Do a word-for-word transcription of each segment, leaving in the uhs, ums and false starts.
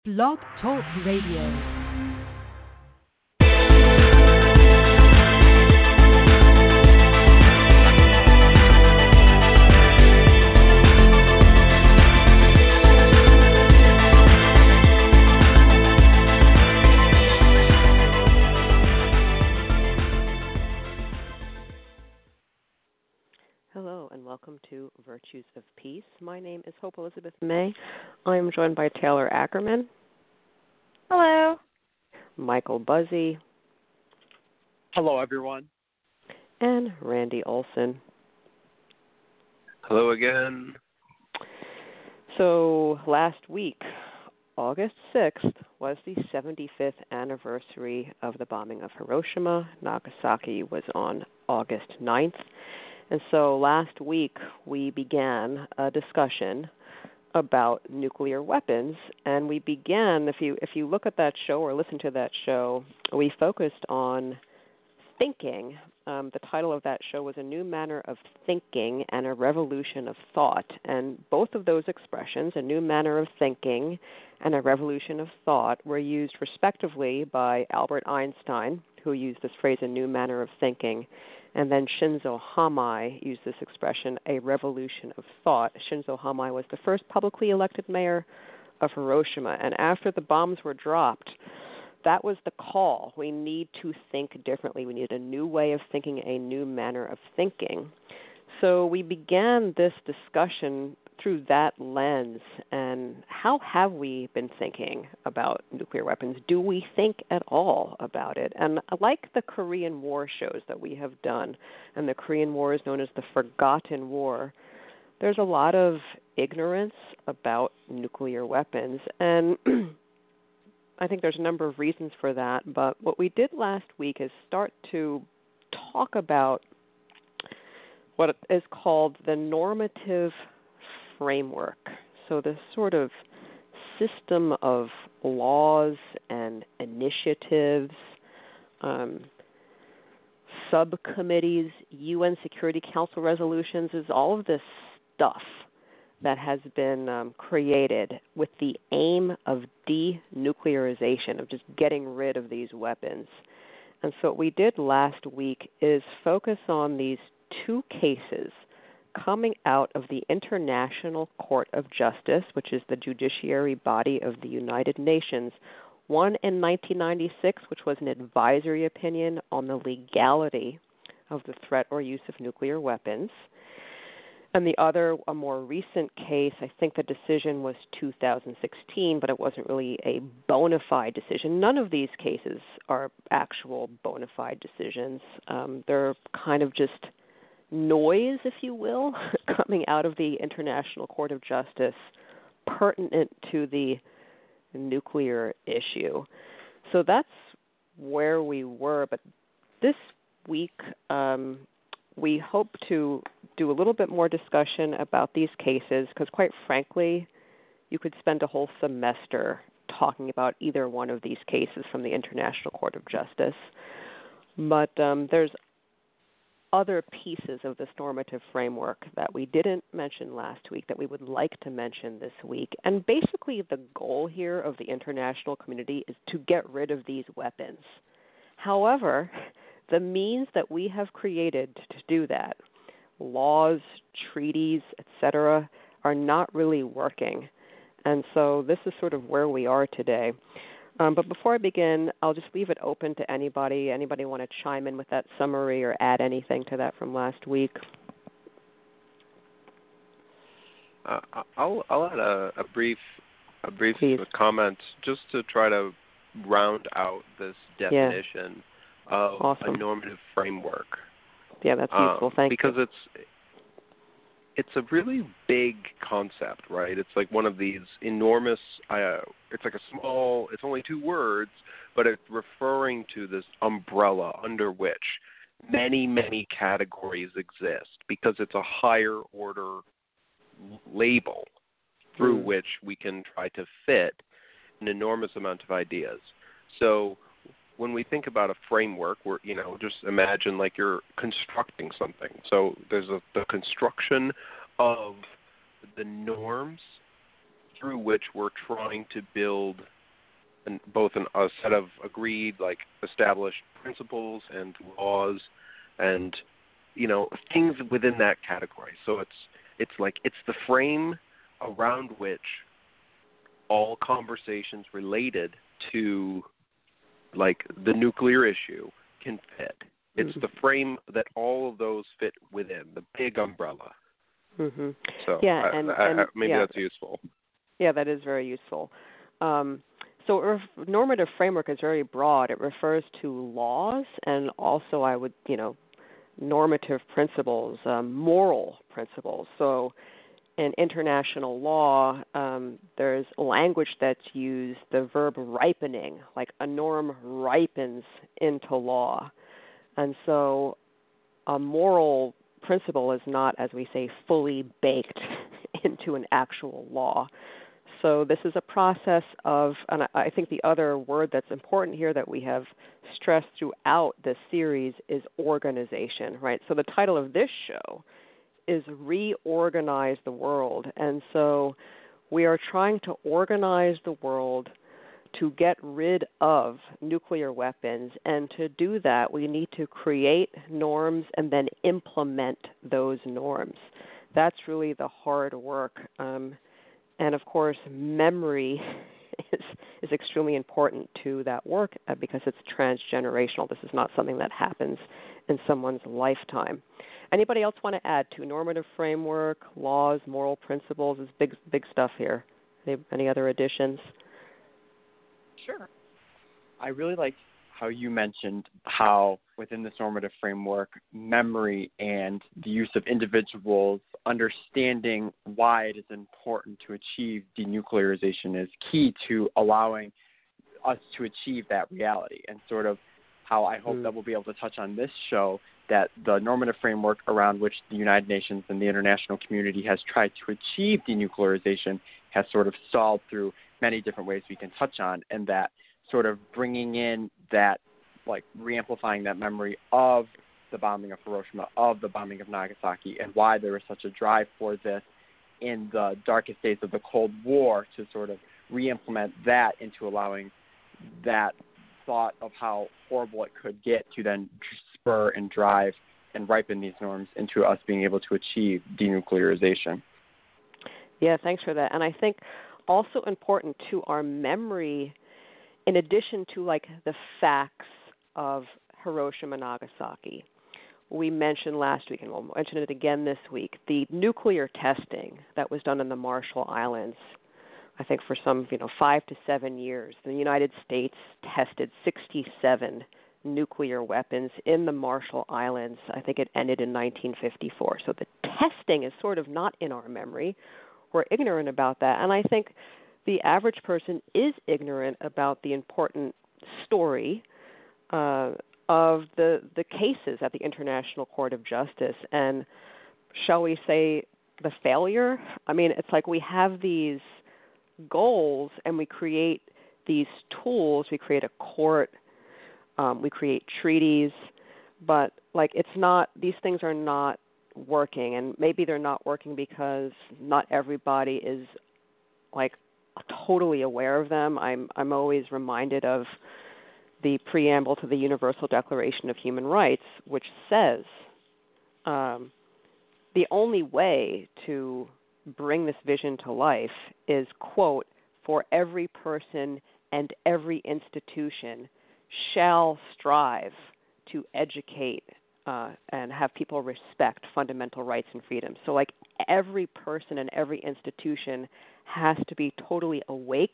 Blog Talk Radio. Hello and welcome to Virtues of Peace. My name is Hope Elizabeth May. I am joined by Taylor Ackerman. Hello. Michael Buzzy. Hello, everyone. And Randy Olson. Hello again. So last week, August sixth, was the seventy-fifth anniversary of the bombing of Hiroshima. Nagasaki was on August ninth. And so last week we began a discussion about nuclear weapons, and we began, if you if you look at that show or listen to that show, we focused on thinking. Um, the title of that show was A New Manner of Thinking and a Revolution of Thought. And both of those expressions, a new manner of thinking and a revolution of thought, were used respectively by Albert Einstein, who used this phrase, a new manner of thinking, and then Shinzo Hamei used this expression, a revolution of thought. Shinzo Hamei was the first publicly elected mayor of Hiroshima. And after the bombs were dropped, that was the call. We need to think differently. We need a new way of thinking, a new manner of thinking. So we began this discussion through that lens. And how have we been thinking about nuclear weapons? Do we think at all about it? And like the Korean War shows that we have done, and the Korean War is known as the Forgotten War, there's a lot of ignorance about nuclear weapons. And I think there's a number of reasons for that. But what we did last week is start to talk about what is called the normative framework. So this sort of system of laws and initiatives, um, subcommittees, U N Security Council resolutions, is all of this stuff that has been um, created with the aim of denuclearization, of just getting rid of these weapons. And so what we did last week is focus on these two cases coming out of the International Court of Justice, which is the judiciary body of the United Nations, one in nineteen ninety-six, which was an advisory opinion on the legality of the threat or use of nuclear weapons, and the other, a more recent case. I think the decision was two thousand sixteen, but it wasn't really a bona fide decision. None of these cases are actual bona fide decisions. Um, they're kind of just noise, if you will, coming out of the International Court of Justice pertinent to the nuclear issue. So that's where we were. But this week, um, we hope to do a little bit more discussion about these cases because, quite frankly, you could spend a whole semester talking about either one of these cases from the International Court of Justice. But um, there's other pieces of this normative framework that we didn't mention last week that we would like to mention this week. And basically the goal here of the international community is to get rid of these weapons. However, the means that we have created to do that, laws, treaties, et cetera, are not really working. And so this is sort of where we are today. Um, but before I begin, I'll just leave it open to anybody. Anybody want to chime in with that summary or add anything to that from last week? Uh, I'll I'll add a, a brief a brief Please. comment just to try to round out this definition yeah. of Awesome. a normative framework. Yeah, that's useful. Um, Thank because you. Because it's it's a really big concept, right? It's like one of these enormous, uh, it's like a small, it's only two words, but it's referring to this umbrella under which many, many categories exist because it's a higher order label through mm. which we can try to fit an enormous amount of ideas. So when we think about a framework, we're, you know, just imagine like you're constructing something. So there's a, the construction of the norms through which we're trying to build an, both an, a set of agreed, like established principles and laws, and you know things within that category. So it's it's like it's the frame around which all conversations related to like the nuclear issue can fit. It's the frame that all of those fit within, the big umbrella. Mm-hmm. So yeah, I, and, I, and I, maybe yeah. that's useful. Yeah, that is very useful. Um, so ref- normative framework is very broad. It refers to laws and also, I would, you know, normative principles, um, moral principles. So in international law, um, there's language that's used, the verb ripening, like a norm ripens into law. And so a moral principle is not, as we say, fully baked into an actual law. So this is a process of, and I think the other word that's important here that we have stressed throughout this series is organization, right? So the title of this show is Reorganize the World. And so we are trying to organize the world to get rid of nuclear weapons. And to do that, we need to create norms and then implement those norms. That's really the hard work. Um, and, of course, memory is, is extremely important to that work because it's transgenerational. This is not something that happens in someone's lifetime. Anybody else want to add to normative framework, laws, moral principles? Is big, big stuff here. Any, any other additions? Sure. I really liked how you mentioned how within this normative framework, memory and the use of individuals understanding why it is important to achieve denuclearization is key to allowing us to achieve that reality, and sort of how I hope mm. that we'll be able to touch on this show that the normative framework around which the United Nations and the international community has tried to achieve denuclearization has sort of stalled through many different ways we can touch on, and that sort of bringing in that, like re-amplifying that memory of the bombing of Hiroshima, of the bombing of Nagasaki, and why there was such a drive for this in the darkest days of the Cold War to sort of re-implement that into allowing that thought of how horrible it could get to then spur and drive and ripen these norms into us being able to achieve denuclearization. Yeah, thanks for that. And I think also important to our memory, in addition to like the facts of Hiroshima, Nagasaki, we mentioned last week, and we'll mention it again this week, the nuclear testing that was done in the Marshall Islands. I think for some, you know, five to seven years, the United States tested sixty-seven nuclear weapons in the Marshall Islands. I think it ended in nineteen fifty-four. So the testing is sort of not in our memory. We're ignorant about that. And I think the average person is ignorant about the important story uh, of the the cases at the International Court of Justice. And shall we say the failure? I mean, it's like we have these goals and we create these tools. We create a court. Um, we create treaties. But, like, it's not, these things are not working. And maybe they're not working because not everybody is, like, totally aware of them. I'm I'm always reminded of the preamble to the Universal Declaration of Human Rights, which says um, the only way to bring this vision to life is, quote, for every person and every institution shall strive to educate uh, and have people respect fundamental rights and freedoms. So, like, every person and every institution has to be totally awake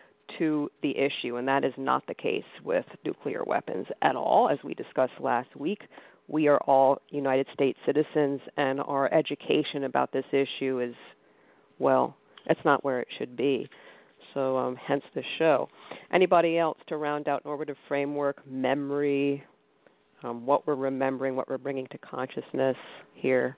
to the issue, and that is not the case with nuclear weapons at all. As we discussed last week, we are all United States citizens, and our education about this issue is, well, it's not where it should be. So um, hence the show. Anybody else to round out normative framework, memory, um, what we're remembering, what we're bringing to consciousness here?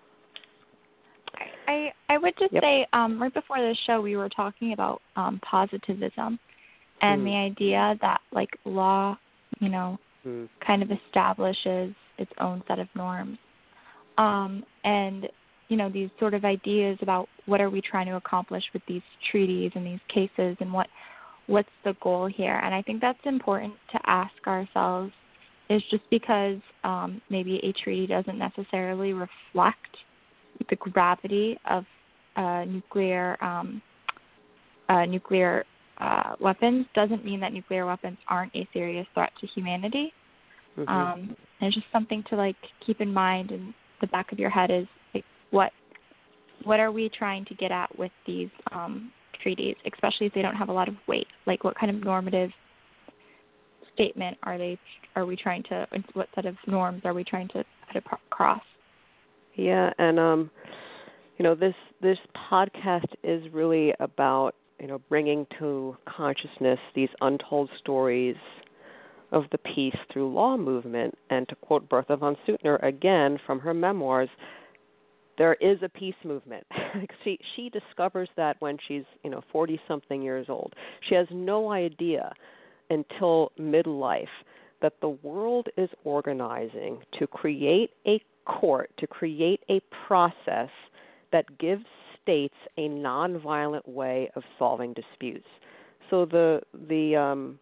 I, I would just Yep. say um, right before the show we were talking about um, positivism and mm. the idea that, like, law, you know, mm. kind of establishes its own set of norms. Um, and you know, these sort of ideas about what are we trying to accomplish with these treaties and these cases and what what's the goal here. And I think that's important to ask ourselves, is just because um, maybe a treaty doesn't necessarily reflect the gravity of uh, nuclear um, uh, nuclear uh, weapons doesn't mean that nuclear weapons aren't a serious threat to humanity. Mm-hmm. Um, and it's just something to like keep in mind in the back of your head is like, what what are we trying to get at with these um, treaties, especially if they don't have a lot of weight? Like, what kind of normative statement are they? Are we trying to? What set of norms are we trying to put across? Yeah, and um, you know, this this podcast is really about, you know, bringing to consciousness these untold stories of the peace through law movement. And to quote Bertha von Suttner again from her memoirs, there is a peace movement. she she discovers that when she's, you know, forty something years old. She has no idea until midlife that the world is organizing to create a court, to create a process that gives states a nonviolent way of solving disputes. So the the um,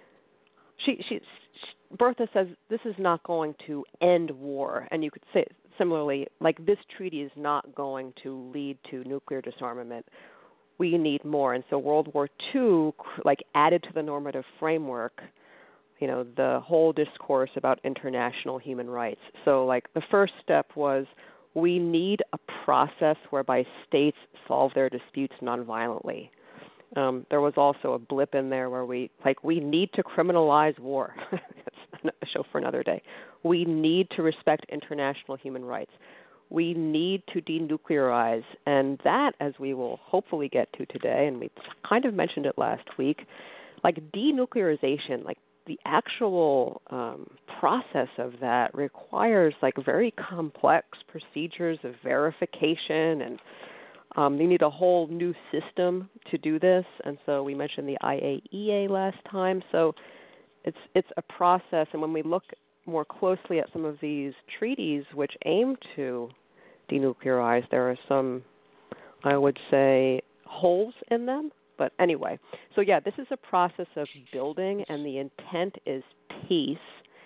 she she Bertha says this is not going to end war, and you could say similarly, like, this treaty is not going to lead to nuclear disarmament. We need more, and so World War Two, like, added to the normative framework, you know, the whole discourse about international human rights. So, like, the first step was we need a process whereby states solve their disputes nonviolently. Um, there was also a blip in there where we, like, we need to criminalize war. That's a show for another day. We need to respect international human rights. We need to denuclearize. And that, as we will hopefully get to today, and we kind of mentioned it last week, like, denuclearization, like, the actual um, process of that requires, like, very complex procedures of verification, and um, you need a whole new system to do this. And so we mentioned the I A E A last time. So it's it's a process. And when we look more closely at some of these treaties which aim to denuclearize, there are some, I would say, holes in them. But anyway, so yeah, this is a process of building, and the intent is peace.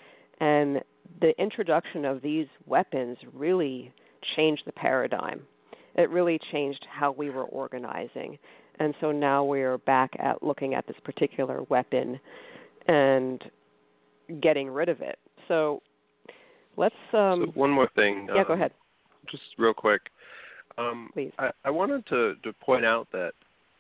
And the introduction of these weapons really changed the paradigm. It really changed how we were organizing. And so now we're back at looking at this particular weapon and getting rid of it. So let's... Um, so one more thing. Yeah, um, go ahead. Just real quick. Um, Please. I, I wanted to, to point out that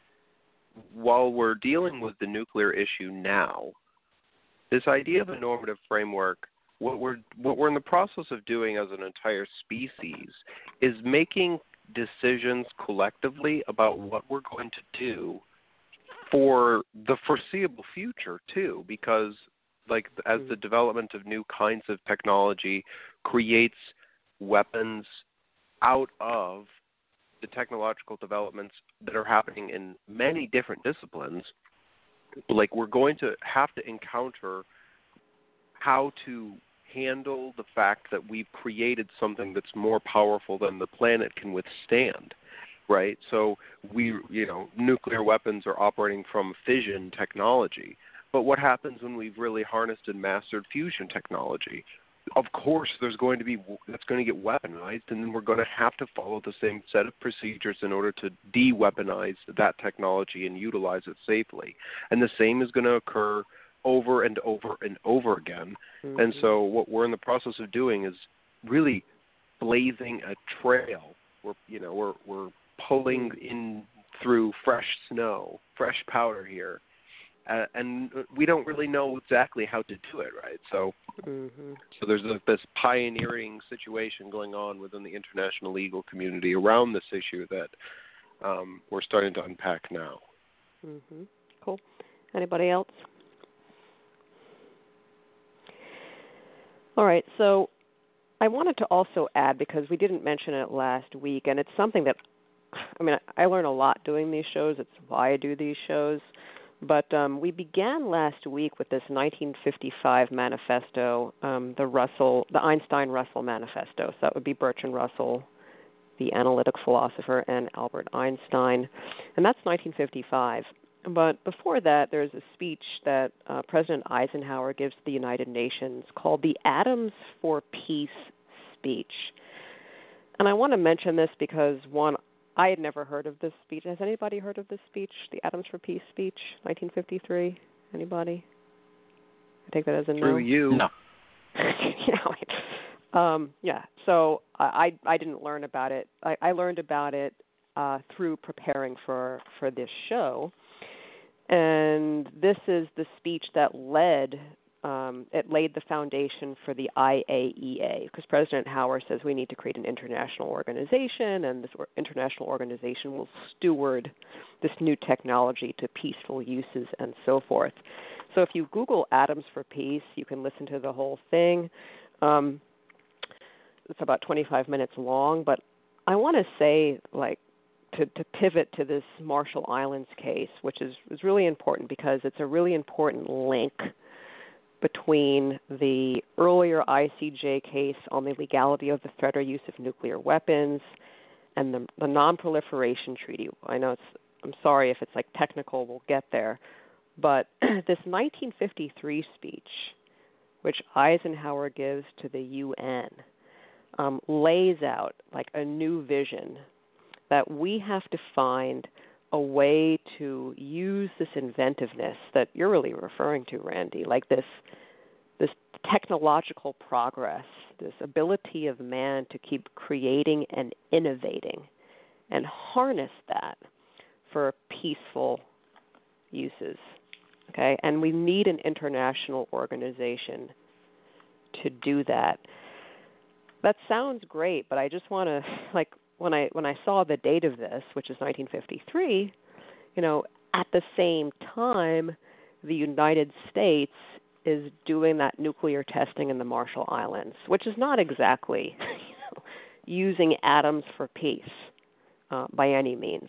while we're dealing with the nuclear issue now, this idea of a normative framework, what we're what we're in the process of doing as an entire species is making decisions collectively about what we're going to do for the foreseeable future too, because like as the development of new kinds of technology creates weapons out of the technological developments that are happening in many different disciplines, like we're going to have to encounter how to handle the fact that we've created something that's more powerful than the planet can withstand, right? So we, you know, nuclear weapons are operating from fission technology. But what happens when we've really harnessed and mastered fusion technology? Of course, there's going to be that's going to get weaponized, and then we're going to have to follow the same set of procedures in order to de-weaponize that technology and utilize it safely. And the same is going to occur over and over and over again. Mm-hmm. And so what we're in the process of doing is really blazing a trail. We're, you know, we're we're pulling in through fresh snow, fresh powder here. Uh, and we don't really know exactly how to do it, right? So, mm-hmm. so there's a, this pioneering situation going on within the international legal community around this issue that um, we're starting to unpack now. Mm-hmm. Cool. Anybody else? All right. So I wanted to also add, because we didn't mention it last week, and it's something that, I mean, I learn a lot doing these shows. It's why I do these shows. But um, we began last week with this nineteen fifty-five manifesto, um, the Russell, the Einstein-Russell manifesto. So that would be Bertrand Russell, the analytic philosopher, and Albert Einstein. And that's nineteen fifty-five. But before that, there's a speech that uh, President Eisenhower gives to the United Nations called the Atoms for Peace speech. And I want to mention this because, one, I had never heard of this speech. Has anybody heard of this speech, the Atoms for Peace speech, nineteen fifty-three? Anybody? I take that as a no. Through you. No. you know, um, yeah, so I, I didn't learn about it. I, I learned about it uh, through preparing for, for this show. And this is the speech that led, um, it laid the foundation for the I A E A, because President Howard says we need to create an international organization, and this international organization will steward this new technology to peaceful uses and so forth. So if you Google Atoms for Peace, you can listen to the whole thing. Um, it's about twenty-five minutes long, but I want to say, like, to, to pivot to this Marshall Islands case, which is, is really important because it's a really important link between the earlier I C J case on the legality of the threat or use of nuclear weapons and the, the Non-Proliferation Treaty. I know it's, I'm sorry if it's like technical, we'll get there. But this nineteen fifty-three speech, which Eisenhower gives to the U N, um, lays out like a new vision that we have to find a way to use this inventiveness that you're really referring to, Randy, like this this technological progress, this ability of man to keep creating and innovating and harness that for peaceful uses. Okay, and we need an international organization to do that. That sounds great, but I just want to, like, when I when I saw the date of this, which is nineteen fifty-three, you know, at the same time, the United States is doing that nuclear testing in the Marshall Islands, which is not exactly you know, using atoms for peace uh, by any means.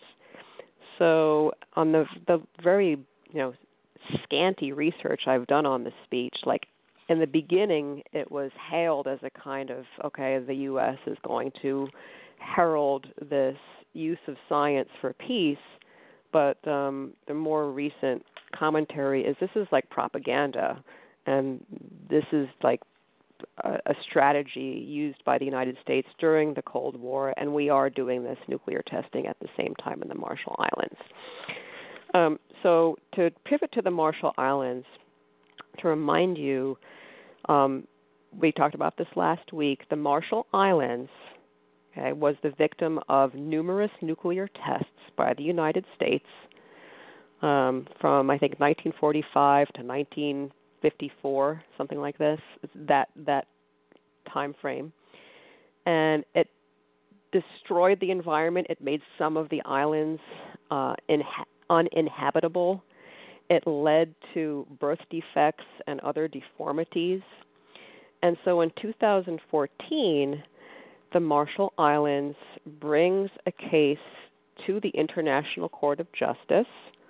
So on the the very, you know, scanty research I've done on the speech, like in the beginning it was hailed as a kind of, okay, the U S is going to herald this use of science for peace, but um, the more recent commentary is this is like propaganda, and this is like a, a strategy used by the United States during the Cold War, and we are doing this nuclear testing at the same time in the Marshall Islands. Um, so to pivot to the Marshall Islands, to remind you, um, we talked about this last week, the Marshall Islands okay, was the victim of numerous nuclear tests by the United States um, from, I think, nineteen forty-five to nineteen fifty-four, something like this, that, that time frame. And it destroyed the environment. It made some of the islands uh, inha- uninhabitable. It led to birth defects and other deformities. And so in two thousand fourteen, the Marshall Islands brings a case to the International Court of Justice,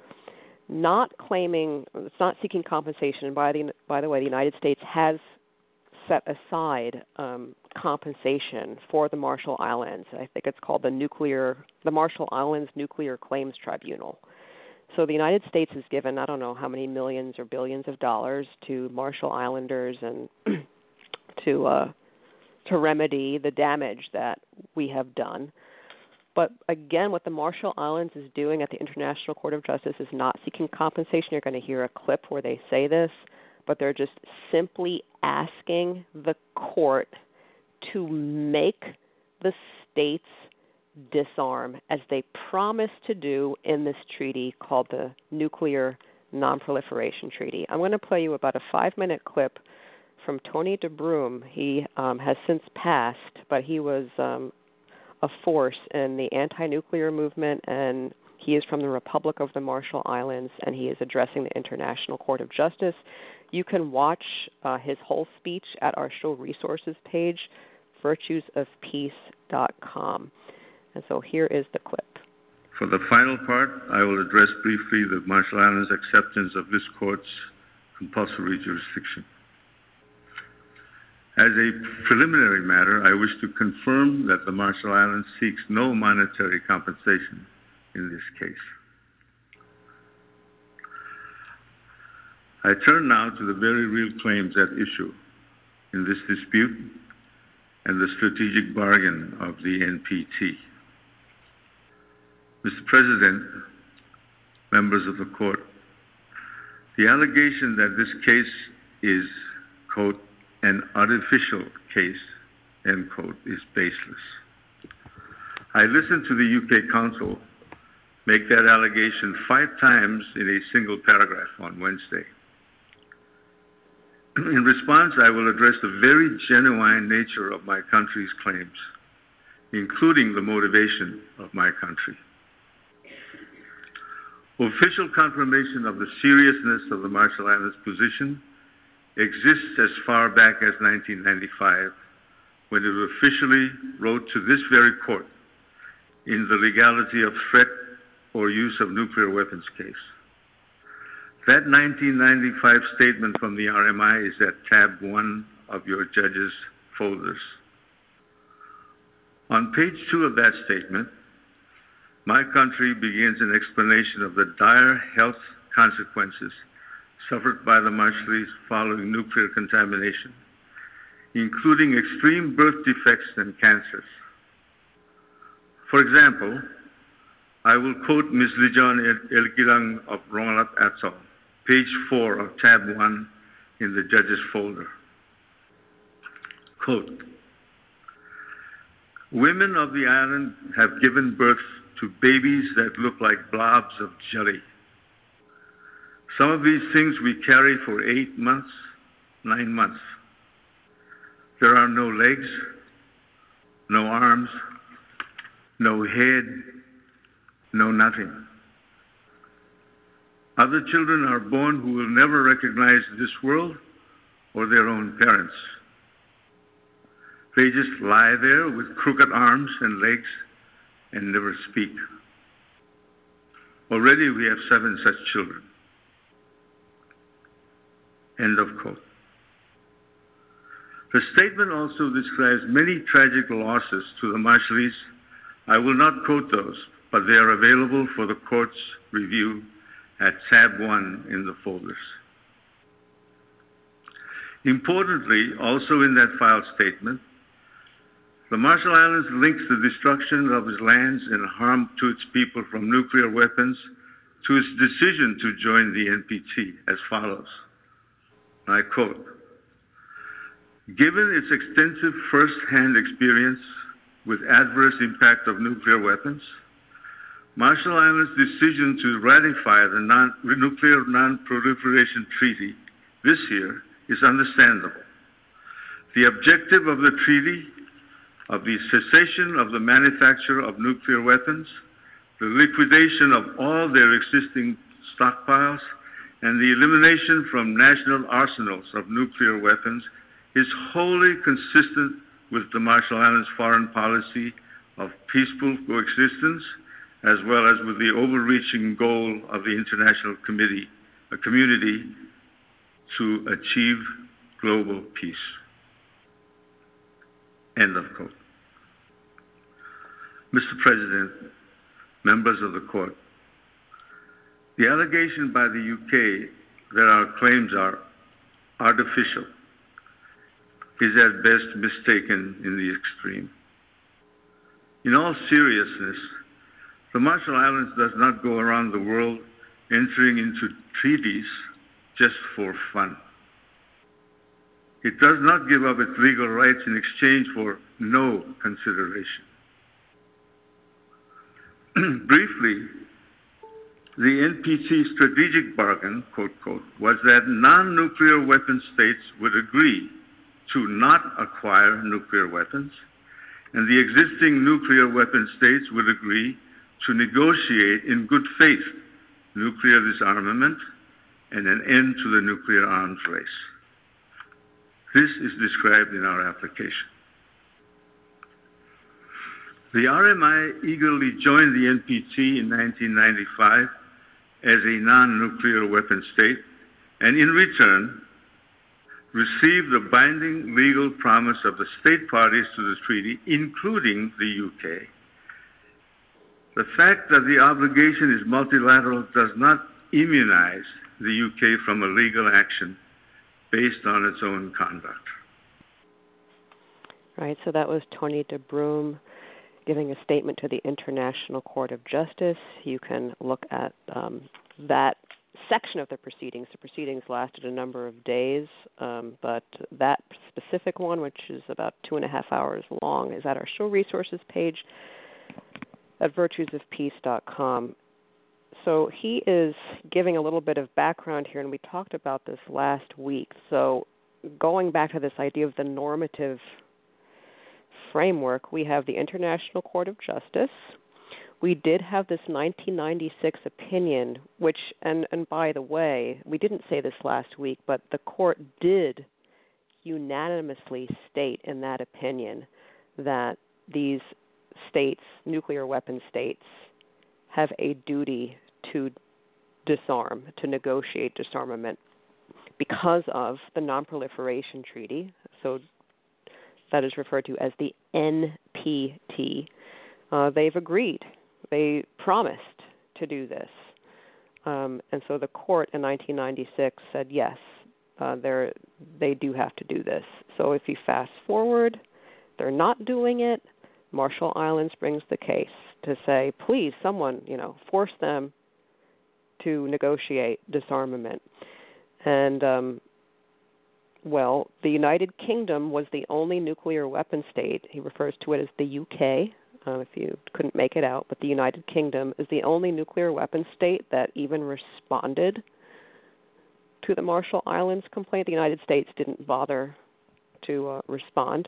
not claiming, it's not seeking compensation. And by the, by the way, the United States has set aside um, compensation for the Marshall Islands. I think it's called the Nuclear, the Marshall Islands Nuclear Claims Tribunal. So the United States has given, I don't know how many millions or billions of dollars to Marshall Islanders and to uh, to remedy the damage that we have done. But again, what the Marshall Islands is doing at the International Court of Justice is not seeking compensation. You're going to hear a clip where they say this, but they're just simply asking the court to make the states disarm, as they promised to do in this treaty called the Nuclear Non-Proliferation Treaty. I'm going to play you about a five-minute clip from Tony DeBroom. He um, has since passed, but he was um, a force in the anti-nuclear movement, and he is from the Republic of the Marshall Islands, and he is addressing the International Court of Justice. You can watch uh, his whole speech at our show resources page, virtues of peace dot com. And so here is the clip. For the final part, I will address briefly the Marshall Islands' acceptance of this court's compulsory jurisdiction. As a preliminary matter, I wish to confirm that the Marshall Islands seeks no monetary compensation in this case. I turn now to the very real claims at issue in this dispute and the strategic bargain of the N P T. Mister President, members of the court, the allegation that this case is, quote, an artificial case, end quote, is baseless. I listened to the U K counsel make that allegation five times in a single paragraph on Wednesday. In response, I will address the very genuine nature of my country's claims, including the motivation of my country. Official confirmation of the seriousness of the Marshall Islands position exists as far back as nineteen ninety-five, when it officially wrote to this very court in the legality of threat or use of nuclear weapons case. That nineteen ninety-five statement from the R M I is at tab one of your judges' folders. On page two of that statement, my country begins an explanation of the dire health consequences suffered by the Marshallies following nuclear contamination, including extreme birth defects and cancers. For example, I will quote Miz Lijon Elgirang of Rongelap Atoll, page four of tab one in the judge's folder. Quote, women of the island have given birth to babies that look like blobs of jelly. Some of these things we carry for eight months, nine months. There are no legs, no arms, no head, no nothing. Other children are born who will never recognize this world or their own parents. They just lie there with crooked arms and legs and never speak. Already we have seven such children. End of quote. The statement also describes many tragic losses to the Marshallies. I will not quote those, but they are available for the court's review at tab one in the folders. Importantly, also in that file statement, the Marshall Islands links the destruction of its lands and harm to its people from nuclear weapons to its decision to join the N P T as follows. I quote, given its extensive first-hand experience with adverse impact of nuclear weapons, Marshall Islands' decision to ratify the non- Nuclear Non-Proliferation Treaty this year is understandable. The objective of the treaty, of the cessation of the manufacture of nuclear weapons, the liquidation of all their existing stockpiles, and the elimination from national arsenals of nuclear weapons is wholly consistent with the Marshall Islands foreign policy of peaceful coexistence, as well as with the overreaching goal of the international committee, a community to achieve global peace. End of quote. Mister President, members of the court, the allegation by the U K that our claims are artificial is at best mistaken in the extreme. In all seriousness, the Marshall Islands does not go around the world entering into treaties just for fun. It does not give up its legal rights in exchange for no consideration. Briefly, the N P T strategic bargain, quote, quote, was that non-nuclear weapon states would agree to not acquire nuclear weapons, and the existing nuclear weapon states would agree to negotiate in good faith nuclear disarmament and an end to the nuclear arms race. This is described in our application. The R M I eagerly joined the N P T in nineteen ninety-five as a non-nuclear weapon state, and in return, receive the binding legal promise of the state parties to the treaty, including the U K. The fact that the obligation is multilateral does not immunize the U K from a legal action based on its own conduct. Right, so that was Tony DeBruym giving a statement to the International Court of Justice. You can look at um, that section of the proceedings. The proceedings lasted a number of days, um, but that specific one, which is about two and a half hours long, is at our show resources page at virtues of peace dot com. So he is giving a little bit of background here, and we talked about this last week. So going back to this idea of the normative framework, we have the International Court of Justice. We did have this nineteen ninety-six opinion, which, and, and by the way, we didn't say this last week, but the court did unanimously state in that opinion that these states, nuclear weapon states, have a duty to disarm, to negotiate disarmament because of the Non-Proliferation Treaty. So that is referred to as the N P T. Uh, they've agreed. They promised to do this. Um, and so the court in nineteen ninety-six said, yes, uh, they're, they do have to do this. So if you fast forward, they're not doing it. Marshall Islands brings the case to say, please, someone, you know, force them to negotiate disarmament. And, um, well, the United Kingdom was the only nuclear weapon state. He refers to it as the U K, uh, if you couldn't make it out. But the United Kingdom is the only nuclear weapon state that even responded to the Marshall Islands complaint. The United States didn't bother to uh, respond.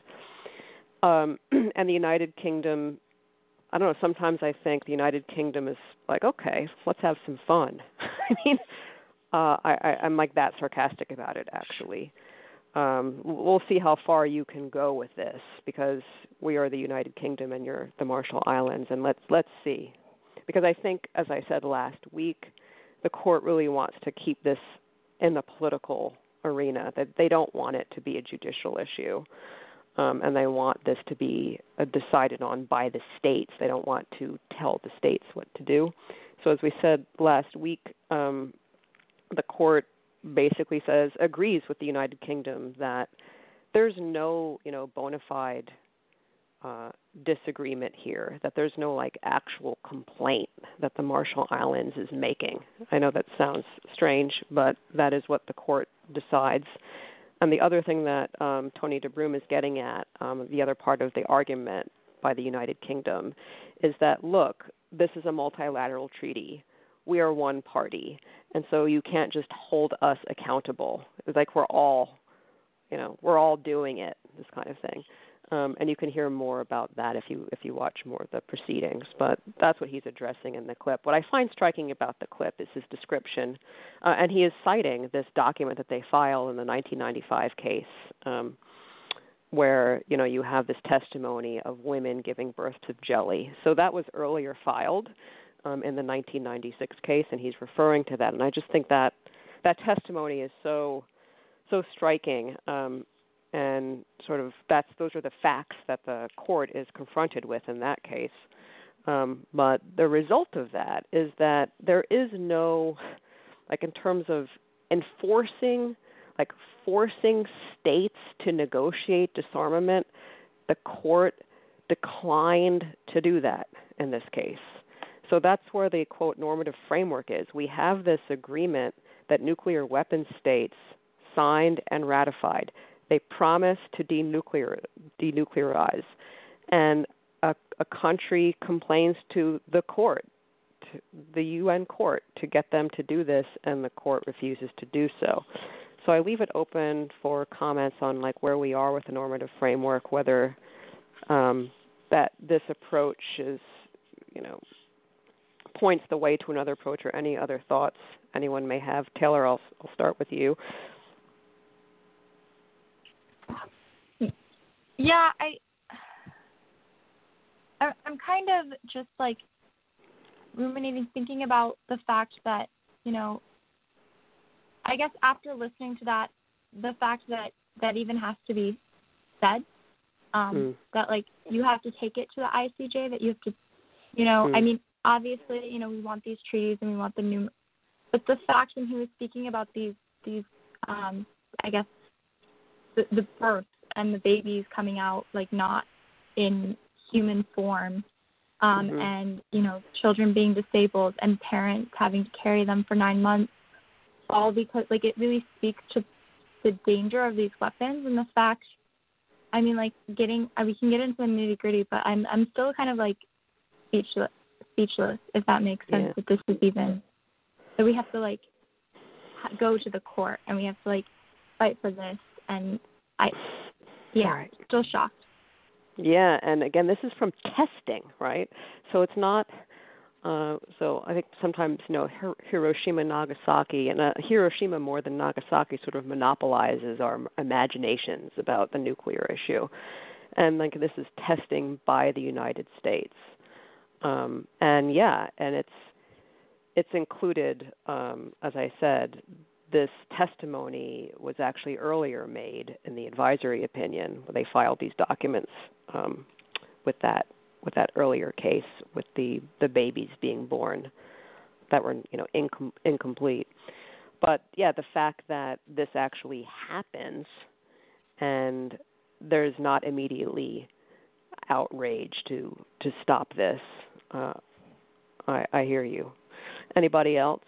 Um, and the United Kingdom, I don't know, sometimes I think the United Kingdom is like, okay, let's have some fun. I mean, uh, I, I, I'm like that sarcastic about it, actually. Um, we'll see how far you can go with this, because we are the United Kingdom and you're the Marshall Islands, and let's let's see. Because I think, as I said last week, the court really wants to keep this in the political arena, that they don't want it to be a judicial issue. Um, and they want this to be uh, decided on by the states. They don't want to tell the states what to do. So as we said last week, um, the court basically says, agrees with the United Kingdom that there's no, you know, bona fide uh, disagreement here, that there's no, like, actual complaint that the Marshall Islands is making. I know that sounds strange, but that is what the court decides. And the other thing that um, Tony DeBruym is getting at, um, the other part of the argument by the United Kingdom, is that, look, this is a multilateral treaty. We are one party, and so you can't just hold us accountable. It's like we're all, you know, we're all doing it, this kind of thing. Um, and you can hear more about that if you if you watch more of the proceedings. But that's what he's addressing in the clip. What I find striking about the clip is his description, uh, and he is citing this document that they file in the nineteen ninety-five case, um, where you know you have this testimony of women giving birth to jelly. So that was earlier filed um, in the nineteen ninety-six case, and he's referring to that. And I just think that that testimony is so so striking. Um, And sort of that's those are the facts that the court is confronted with in that case. Um, but the result of that is that there is no, like in terms of enforcing, like forcing states to negotiate disarmament, the court declined to do that in this case. So that's where the, quote, normative framework is. We have this agreement that nuclear weapon states signed and ratified. They promise to denuclear, denuclearize, and a, a country complains to the court, to the U N court, to get them to do this, and the court refuses to do so. So I leave it open for comments on like where we are with the normative framework, whether um, that this approach is, you know, points the way to another approach, or any other thoughts anyone may have. Taylor, I'll, I'll start with you. Yeah, I, I'm kind of just like ruminating, thinking about the fact that, you know, I guess after listening to that the fact that that even has to be said, um, mm. that, like, you have to take it to the I C J, that you have to, you know, mm. I mean, obviously, you know, we want these treaties and we want the new, but the fact when he was speaking about these, these, um, I guess, the, the births and the babies coming out, like, not in human form, um, mm-hmm. and, you know, children being disabled and parents having to carry them for nine months, all because, like, it really speaks to the danger of these weapons and the fact, I mean, like, getting, we can get into the nitty gritty, but I'm, I'm still kind of, like, speechless, speechless, if that makes sense, yeah. that this is even, that we have to, like, go to the court and we have to, like, fight for this, and I, yeah, right. still shocked. Yeah, and again, this is from testing, right? So it's not, uh, so I think sometimes, you know, Hiroshima, Nagasaki, and uh, Hiroshima more than Nagasaki sort of monopolizes our imaginations about the nuclear issue. And, like, this is testing by the United States. Um, and, yeah, and it's, it's included, um, as I said, this testimony was actually earlier made in the advisory opinion where they filed these documents um, with that with that earlier case with the, the babies being born that were, you know, incom- incomplete. But yeah, the fact that this actually happens and there's not immediately outrage to to stop this, uh, I, I hear you. Anybody else?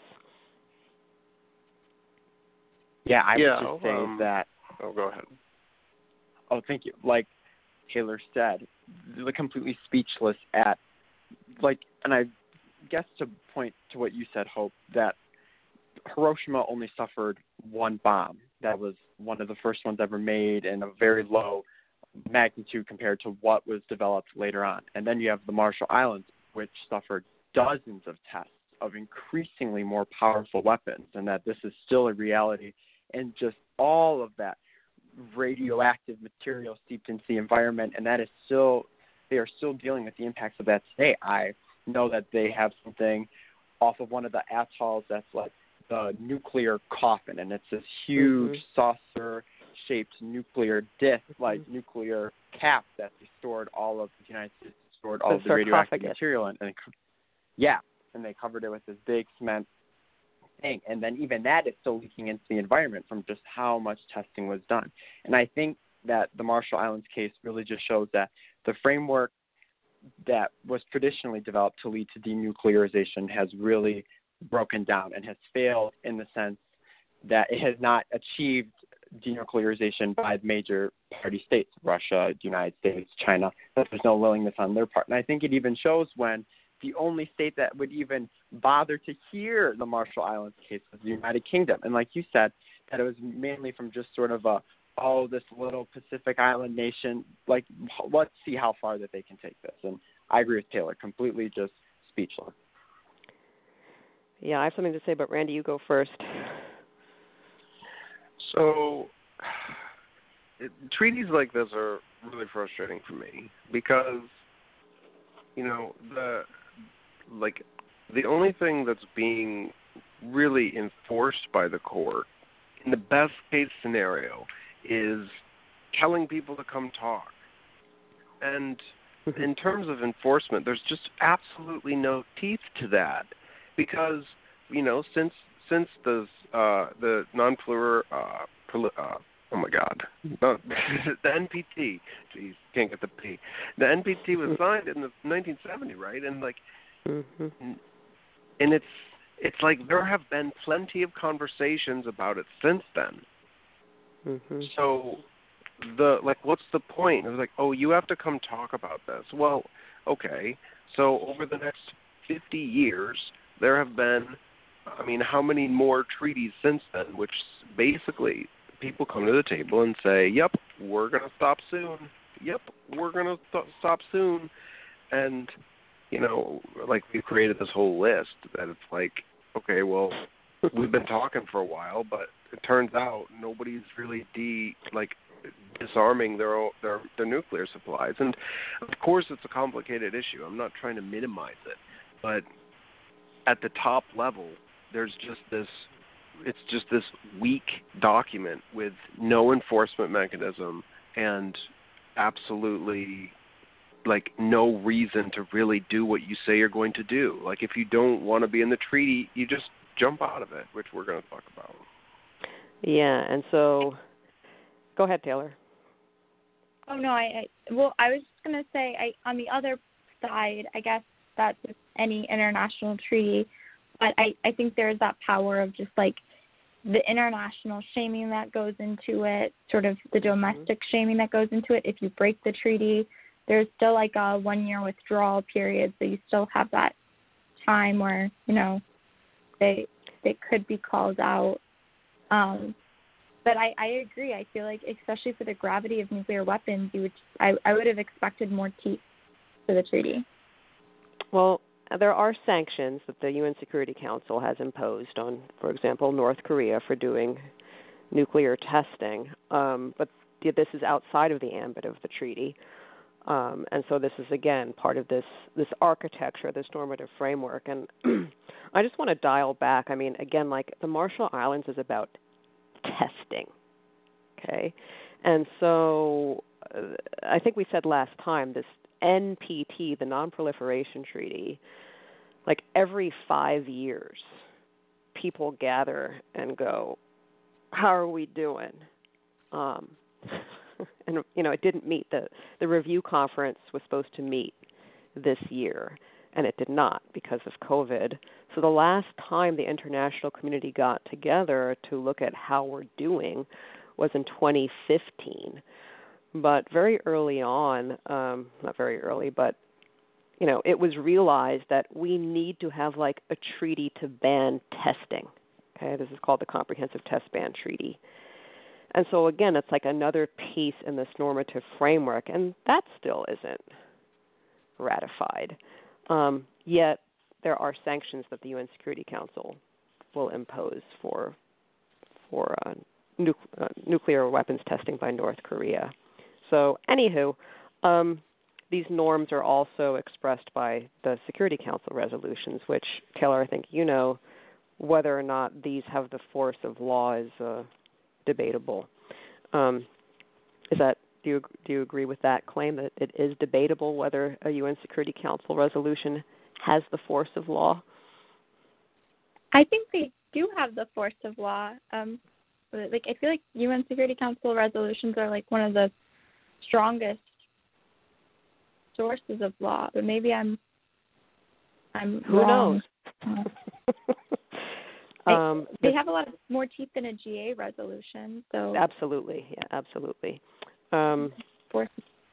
Yeah, I yeah, would just say um, that. Oh, go ahead. Oh, thank you. Like Taylor said, they're completely speechless at, like, and I guess to point to what you said, Hope, that Hiroshima only suffered one bomb. That was one of the first ones ever made and a very low magnitude compared to what was developed later on. And then you have the Marshall Islands, which suffered dozens of tests of increasingly more powerful weapons, and that this is still a reality. And just all of that radioactive material seeped into the environment, and that is still, they are still dealing with the impacts of that today. I know that they have something off of one of the atolls that's like the nuclear coffin, and it's this huge mm-hmm. saucer-shaped nuclear disc, like mm-hmm. nuclear cap that they stored all of the United States, stored all the of the radioactive material in. And, yeah, and they covered it with this big cement thing. And then even that is still leaking into the environment from just how much testing was done. And I think that the Marshall Islands case really just shows that the framework that was traditionally developed to lead to denuclearization has really broken down and has failed in the sense that it has not achieved denuclearization by major party states, Russia, the United States, China, that there's no willingness on their part. And I think it even shows when the only state that would even bother to hear the Marshall Islands case was the United Kingdom. And like you said, that it was mainly from just sort of a, oh, this little Pacific island nation, like, let's see how far that they can take this. And I agree with Taylor, completely just speechless. Yeah, I have something to say, but Randy, you go first. So, it, treaties like this are really frustrating for me because, you know, the like the only thing that's being really enforced by the court in the best case scenario is telling people to come talk. And in terms of enforcement, there's just absolutely no teeth to that because, you know, since since the uh, the non-plur uh, uh, oh my God, no, the N P T, geez, can't get the P. The N P T was signed in the nineteen seventy, right? And like, mm-hmm. and it's it's like there have been plenty of conversations about it since then. Mm-hmm. So the like, what's the point? It was like, oh, you have to come talk about this. Well, okay. So over the next fifty years, there have been, I mean, how many more treaties since then? Which basically people come to the table and say, yep, we're going to stop soon. Yep, we're going to th- stop soon. And, you know, like we created this whole list that it's like, okay, well, we've been talking for a while, but it turns out nobody's really de like disarming their own, their their nuclear supplies. And of course, it's a complicated issue. I'm not trying to minimize it, but at the top level, there's just this it's just this weak document with no enforcement mechanism and absolutely like no reason to really do what you say you're going to do. Like if you don't want to be in the treaty, you just jump out of it, which we're going to talk about. Yeah, and so go ahead, Taylor. Oh no, I, I well, I was just gonna say, I on the other side, I guess that's with any international treaty, but I I think there's that power of just like the international shaming that goes into it, sort of the domestic mm-hmm. shaming that goes into it. If you break the treaty, there's still like a one-year withdrawal period, so you still have that time where you know they they could be called out. Um, But I, I agree. I feel like, especially for the gravity of nuclear weapons, you would I, I would have expected more teeth for the treaty. Well, there are sanctions that the U N Security Council has imposed on, for example, North Korea for doing nuclear testing. Um, but this is outside of the ambit of the treaty. Um, and so this is, again, part of this, this architecture, this normative framework. And I just want to dial back. I mean, again, like the Marshall Islands is about testing, okay? And so uh, I think we said last time, this N P T, the Non-Proliferation Treaty, like every five years, people gather and go, how are we doing? Um, and, you know, it didn't meet. The, the review conference was supposed to meet this year, and it did not because of COVID. So the last time the international community got together to look at how we're doing was in twenty fifteen. But very early on, um, not very early, but, you know, it was realized that we need to have like a treaty to ban testing. Okay, this is called the Comprehensive Test Ban Treaty. And so, again, it's like another piece in this normative framework, and that still isn't ratified. Um, yet there are sanctions that the U N Security Council will impose for for uh, nu- uh, nuclear weapons testing by North Korea. So, anywho, um, these norms are also expressed by the Security Council resolutions, which, Taylor, I think you know, whether or not these have the force of law is uh, debatable. Um, is that do you do you agree with that claim that it is debatable whether a U N Security Council resolution has the force of law? I think they do have the force of law. Um, like I feel like U N Security Council resolutions are like one of the strongest sources of law, but maybe I'm I'm Who wrong. knows? um, they, they have a lot of more teeth than a G A resolution. So absolutely, yeah, absolutely. Um, force.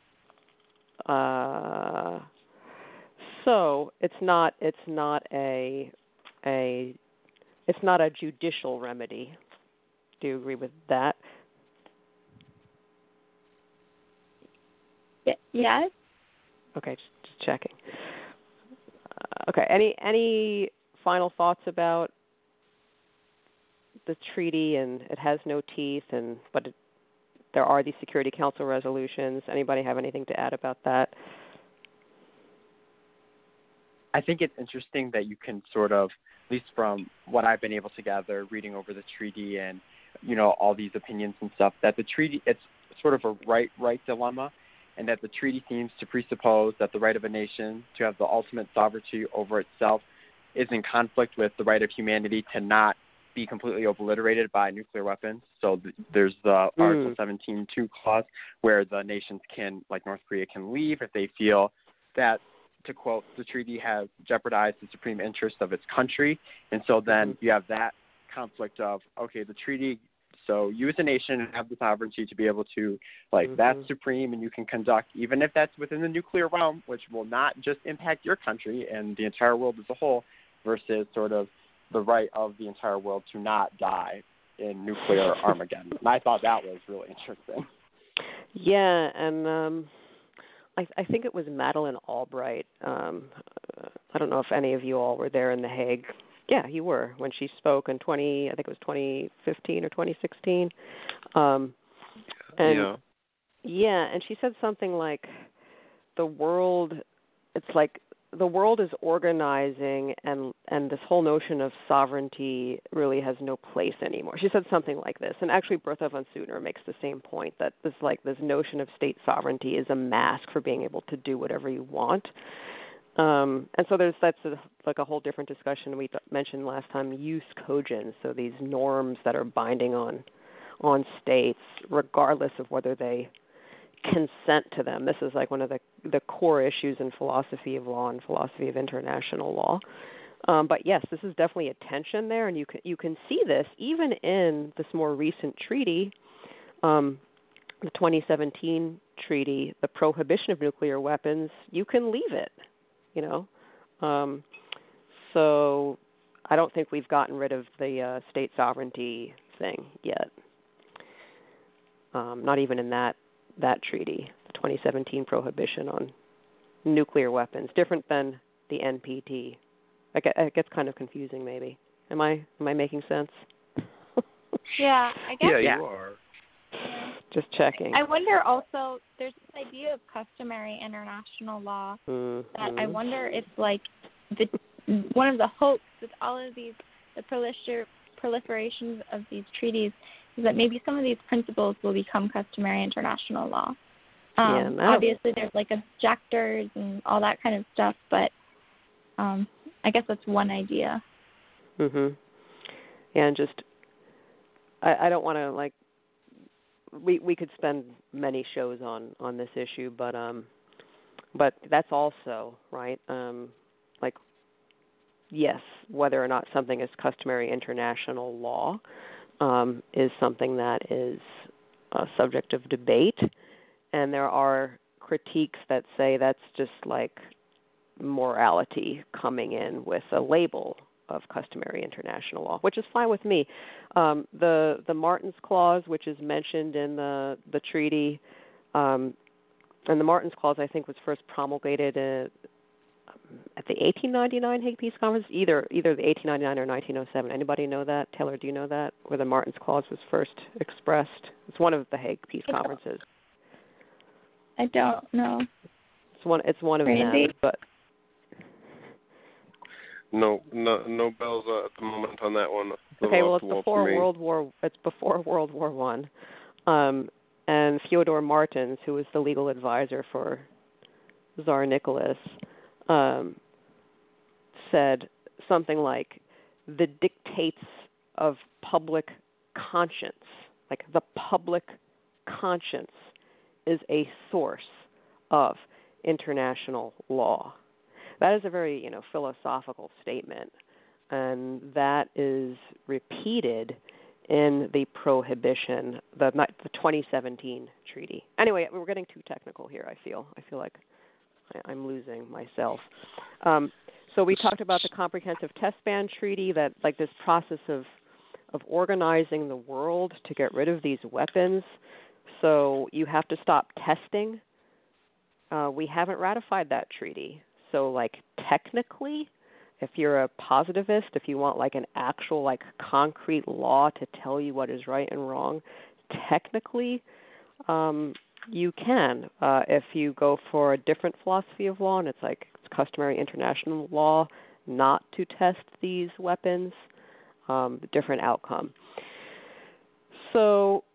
Uh, so it's not it's not a a it's not a judicial remedy. Do you agree with that? Yes. Okay, just, just checking. Uh, okay, any any final thoughts about the treaty? And it has no teeth, and but it, there are these Security Council resolutions. Anybody have anything to add about that? I think it's interesting that you can sort of, at least from what I've been able to gather, reading over the treaty and, you know, all these opinions and stuff, that the treaty, it's sort of a right-right dilemma, and that the treaty seems to presuppose that the right of a nation to have the ultimate sovereignty over itself is in conflict with the right of humanity to not be completely obliterated by nuclear weapons. So th- there's the mm. Article seventeen point two clause where the nations can, like North Korea, can leave if they feel that, to quote, the treaty has jeopardized the supreme interest of its country. And so then mm-hmm. you have that conflict of, okay, the treaty, so you as a nation have the sovereignty to be able to, like, mm-hmm. that's supreme, and you can conduct, even if that's within the nuclear realm, which will not just impact your country and the entire world as a whole, versus sort of the right of the entire world to not die in nuclear Armageddon. And I thought that was really interesting. Yeah, and um, I, I think it was Madeleine Albright. Um, uh, I don't know if any of you all were there in The Hague. Yeah, you were when she spoke in twenty. I think it was twenty fifteen or twenty sixteen. Um, and yeah. Yeah, and she said something like, "The world, it's like the world is organizing, and and this whole notion of sovereignty really has no place anymore. She said something like this, and actually Bertha von Suttner makes the same point, that this like this notion of state sovereignty is a mask for being able to do whatever you want. Um, and so there's that's a, like a whole different discussion we mentioned last time, jus cogens, so these norms that are binding on on states, regardless of whether they consent to them. This is like one of the the core issues in philosophy of law and philosophy of international law. Um, but yes, this is definitely a tension there, and you can you can see this even in this more recent treaty, um, the twenty seventeen treaty, the prohibition of nuclear weapons. You can leave it, you know. Um, so I don't think we've gotten rid of the uh, state sovereignty thing yet. Um, not even in that. that treaty, the twenty seventeen prohibition on nuclear weapons, different than the N P T. It gets kind of confusing, maybe. Am I am I making sense? Yeah, I guess. Yeah, yeah. you are. Just checking. I wonder also, there's this idea of customary international law mm-hmm. that I wonder if, like, the one of the hopes with all of these, the prolifer- proliferations of these treaties is that maybe some of these principles will become customary international law. Um, yeah, no. Obviously, there's like objectors and all that kind of stuff, but um, I guess that's one idea. Mhm. Yeah, and just I, I don't want to like we we could spend many shows on, on this issue, but um, but that's also right. Um, like yes, whether or not something is customary international law. Um, is something that is a subject of debate, and there are critiques that say that's just like morality coming in with a label of customary international law, which is fine with me. Um, the the Martens Clause, which is mentioned in the the treaty, um, and the Martens Clause, I think, was first promulgated in, at the eighteen ninety-nine Hague Peace Conference, either either the eighteen ninety-nine or nineteen oh seven. Anybody know that? Taylor, do you know that? Where the Martens Clause was first expressed? It's one of the Hague Peace I Conferences. I don't know. It's one. It's one of Randy? them. But No, no, no bells uh, at the moment on that one. okay, well, it's before World War. It's before World War One, um, and Fyodor Martens, who was the legal advisor for Tsar Nicholas, um, said something like, "The dictates of public conscience, like the public conscience, is a source of international law." That is a very, you know, philosophical statement, and that is repeated in the prohibition, the the twenty seventeen treaty. Anyway, we're getting too technical here. I feel. I feel like I, I'm losing myself. Um, so we talked about the Comprehensive Test Ban Treaty, that like this process of of organizing the world to get rid of these weapons. So you have to stop testing. Uh, we haven't ratified that treaty. So, like, technically, if you're a positivist, if you want, like, an actual, like, concrete law to tell you what is right and wrong, technically, um, you can. Uh, if you go for a different philosophy of law, and it's like it's customary international law not to test these weapons, um, different outcome. So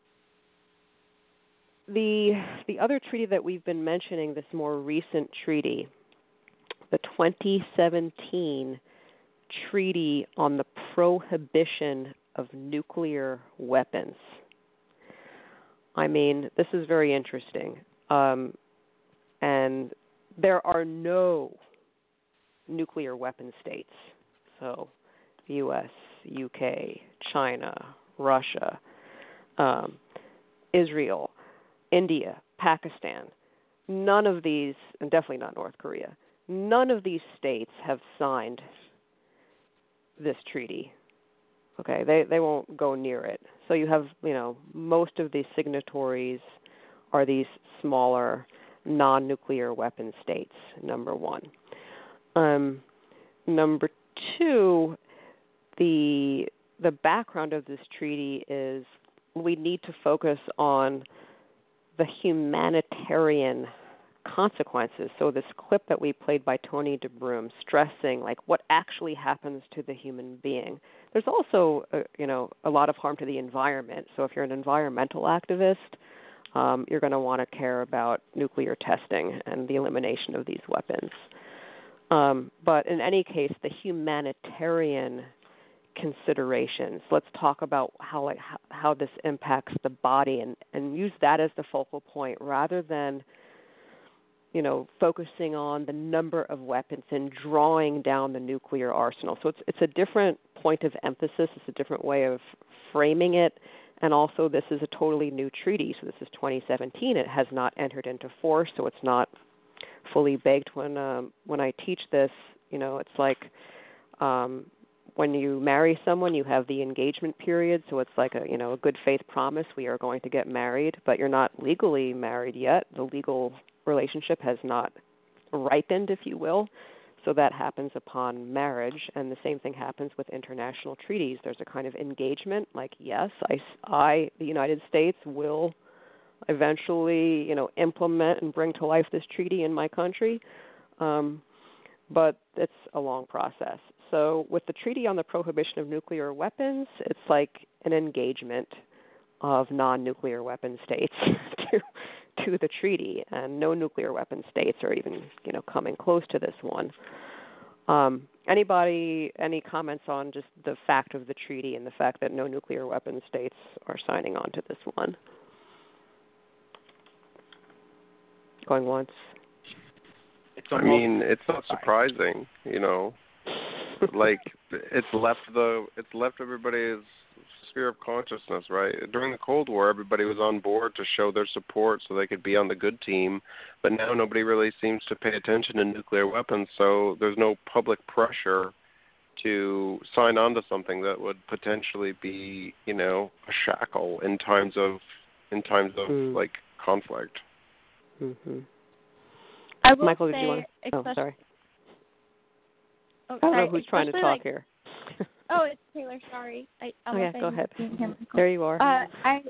the the other treaty that we've been mentioning, this more recent treaty, the twenty seventeen Treaty on the Prohibition of Nuclear Weapons. I mean, this is very interesting. Um, and there are no nuclear weapon states. So U S, U K, China, Russia, um, Israel, India, Pakistan. None of these, and definitely not North Korea, none of these states have signed this treaty. Okay, they they won't go near it. So you have, you know, most of the signatories are these smaller non-nuclear weapon states, number one. Um, number two, the the background of this treaty is we need to focus on the humanitarian consequences. So this clip that we played by Tony DeBroom stressing like what actually happens to the human being. There's also, uh, you know, a lot of harm to the environment. So if you're an environmental activist, um, you're going to want to care about nuclear testing and the elimination of these weapons. Um, but in any case, the humanitarian considerations. Let's talk about how like how, how this impacts the body and, and use that as the focal point rather than, you know, focusing on the number of weapons and drawing down the nuclear arsenal. So it's it's a different point of emphasis. It's a different way of framing it. And also this is a totally new treaty. So this is twenty seventeen. It has not entered into force, so it's not fully baked. When um, when I teach this, you know, it's like um, when you marry someone, you have the engagement period, so it's like a you know a good faith promise. We are going to get married, but you're not legally married yet. The legal relationship has not ripened, if you will. So that happens upon marriage, and the same thing happens with international treaties. There's a kind of engagement, like yes, I, I the United States will eventually you know implement and bring to life this treaty in my country, um, but it's a long process. So with the Treaty on the Prohibition of Nuclear Weapons, it's like an engagement of non-nuclear weapon states to, to the treaty, and no nuclear weapon states are even, you know, coming close to this one. Um, anybody, any comments on just the fact of the treaty and the fact that no nuclear weapon states are signing on to this one? Going once. I mean, it's not surprising, you know. Like it's left the it's left everybody's sphere of consciousness, right? During the Cold War, everybody was on board to show their support so they could be on the good team, but now nobody really seems to pay attention to nuclear weapons, so there's no public pressure to sign on to something that would potentially be, you know, a shackle in times of in times of mm. like conflict. Mm-hmm. I will Michael, say, did you want to? Oh, sorry. Oh, I don't sorry. know who's trying to talk like, here. Oh, it's Taylor. Sorry. I, oh yeah, go ahead. Him. There you are. Uh, I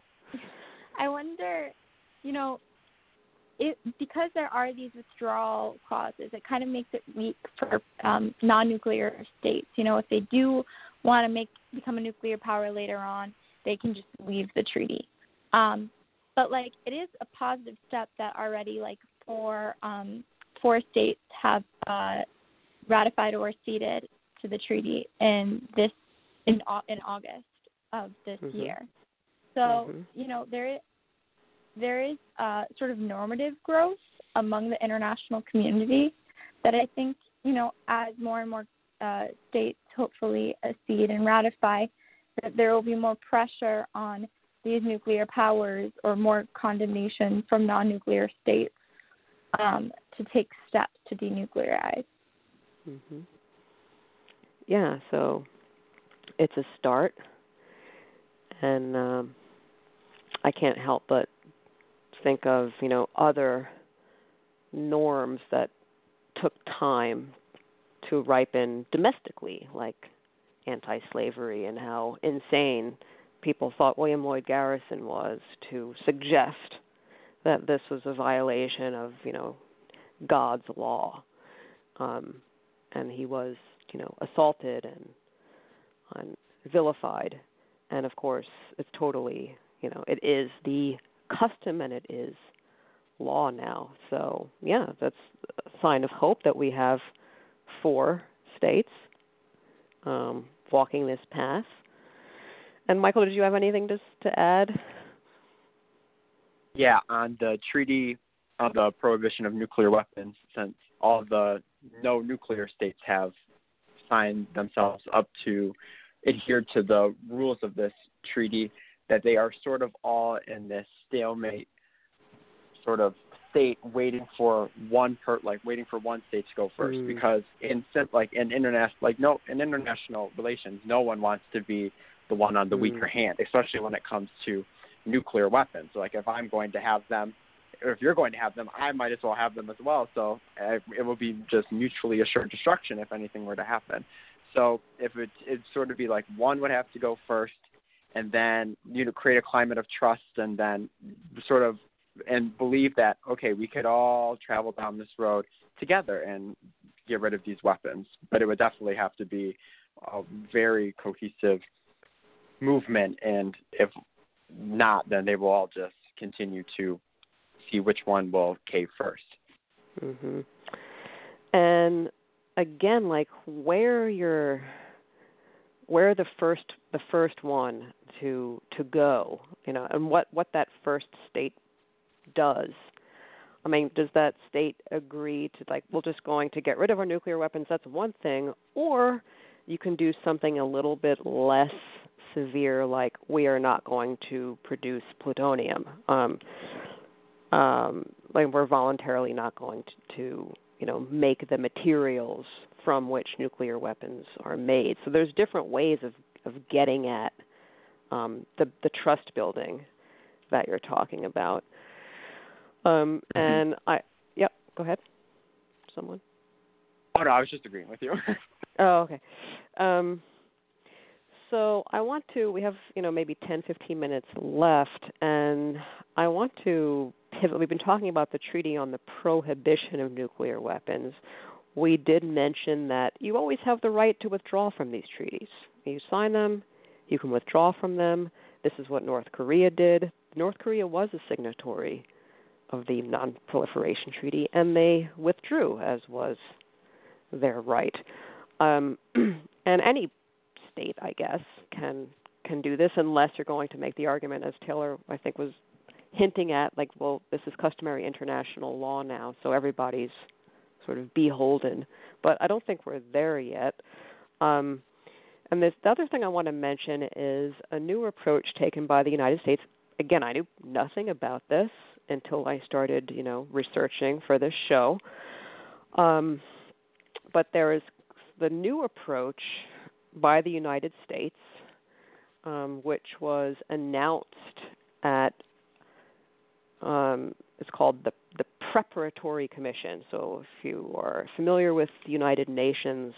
I wonder, you know, it because there are these withdrawal clauses, it kind of makes it weak for um, non-nuclear states. You know, if they do want to make become a nuclear power later on, they can just leave the treaty. Um, but like, it is a positive step that already like four um, four states have. Uh, ratified or ceded to the treaty in this in in August of this mm-hmm. year. So mm-hmm. you know there there is uh, sort of normative growth among the international community that I think you know as more and more uh, states hopefully accede and ratify, that there will be more pressure on these nuclear powers or more condemnation from non-nuclear states um, to take steps to denuclearize. Mm-hmm. Yeah, so it's a start, and um, I can't help but think of, you know, other norms that took time to ripen domestically, like anti-slavery and how insane people thought William Lloyd Garrison was to suggest that this was a violation of, you know, God's law. Um, and he was, you know, assaulted and, and vilified. And, of course, it's totally, you know, it is the custom and it is law now. So, yeah, that's a sign of hope that we have four states um, walking this path. And, Michael, did you have anything to, to add? Yeah, on the treaty on the prohibition of nuclear weapons, since all the no nuclear states have signed themselves up to adhere to the rules of this treaty, that they are sort of all in this stalemate sort of state waiting for one per like waiting for one state to go first. Mm. Because in like in international like no in international relations, no one wants to be the one on the mm. weaker hand, especially when it comes to nuclear weapons. Like if I'm going to have them, or if you're going to have them, I might as well have them as well. So it will be just mutually assured destruction if anything were to happen. So if it it'd sort of be like one would have to go first, and then you know create a climate of trust, and then sort of and believe that, okay, we could all travel down this road together and get rid of these weapons. But it would definitely have to be a very cohesive movement, and if not, then they will all just continue to see which one will cave first. Mhm. And again, like where you're, where the first the first one to to go, you know, and what, what that first state does. I mean, does that state agree to, like, we're just going to get rid of our nuclear weapons? That's one thing. Or you can do something a little bit less severe, like we are not going to produce plutonium. Um, um, like we're voluntarily not going to, to, you know, make the materials from which nuclear weapons are made. So there's different ways of, of getting at um, the, the trust building that you're talking about. Um, and I, yep, go ahead. Someone? Oh, no, I was just agreeing with you. Oh, okay. Um, so I want to, we have, you know, maybe ten, fifteen minutes left, and I want to pivot. We've been talking about the Treaty on the Prohibition of Nuclear Weapons. We did mention that you always have the right to withdraw from these treaties. You sign them, you can withdraw from them. This is what North Korea did. North Korea was a signatory of the Non-Proliferation Treaty, and they withdrew, as was their right. Um, and any state, I guess, can can do this unless you're going to make the argument, as Taylor, I think, was hinting at, like, well, this is customary international law now, so everybody's sort of beholden. But I don't think we're there yet. Um, and this, the other thing I want to mention is a new approach taken by the United States. Again, I knew nothing about this until I started, you know, researching for this show. Um, but there is the new approach by the United States, um, which was announced at, um, it's called the, the Preparatory Commission. So if you are familiar with the United Nations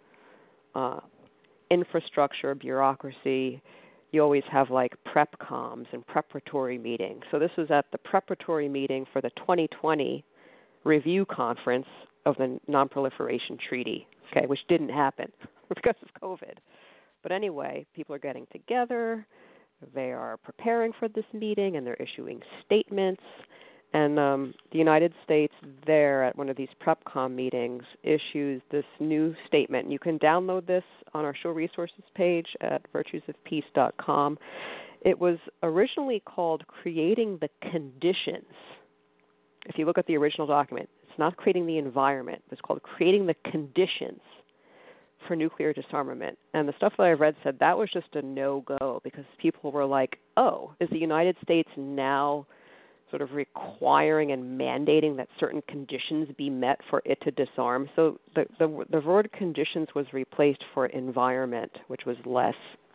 uh, infrastructure, bureaucracy, you always have like prep comms and preparatory meetings. So this was at the preparatory meeting for the twenty twenty review conference of the Non-Proliferation Treaty, okay, which didn't happen because of COVID. But anyway, people are getting together, they are preparing for this meeting, and they're issuing statements. And um, the United States there at one of these PrepCom meetings issues this new statement. You can download this on our show resources page at virtues of peace dot com. It was originally called Creating the Conditions. If you look at the original document, it's not creating the environment. It's called Creating the Conditions for Nuclear Disarmament. And the stuff that I've read said that was just a no-go because people were like, oh, is the United States now sort of requiring and mandating that certain conditions be met for it to disarm? So the, the, the word conditions was replaced for environment, which was less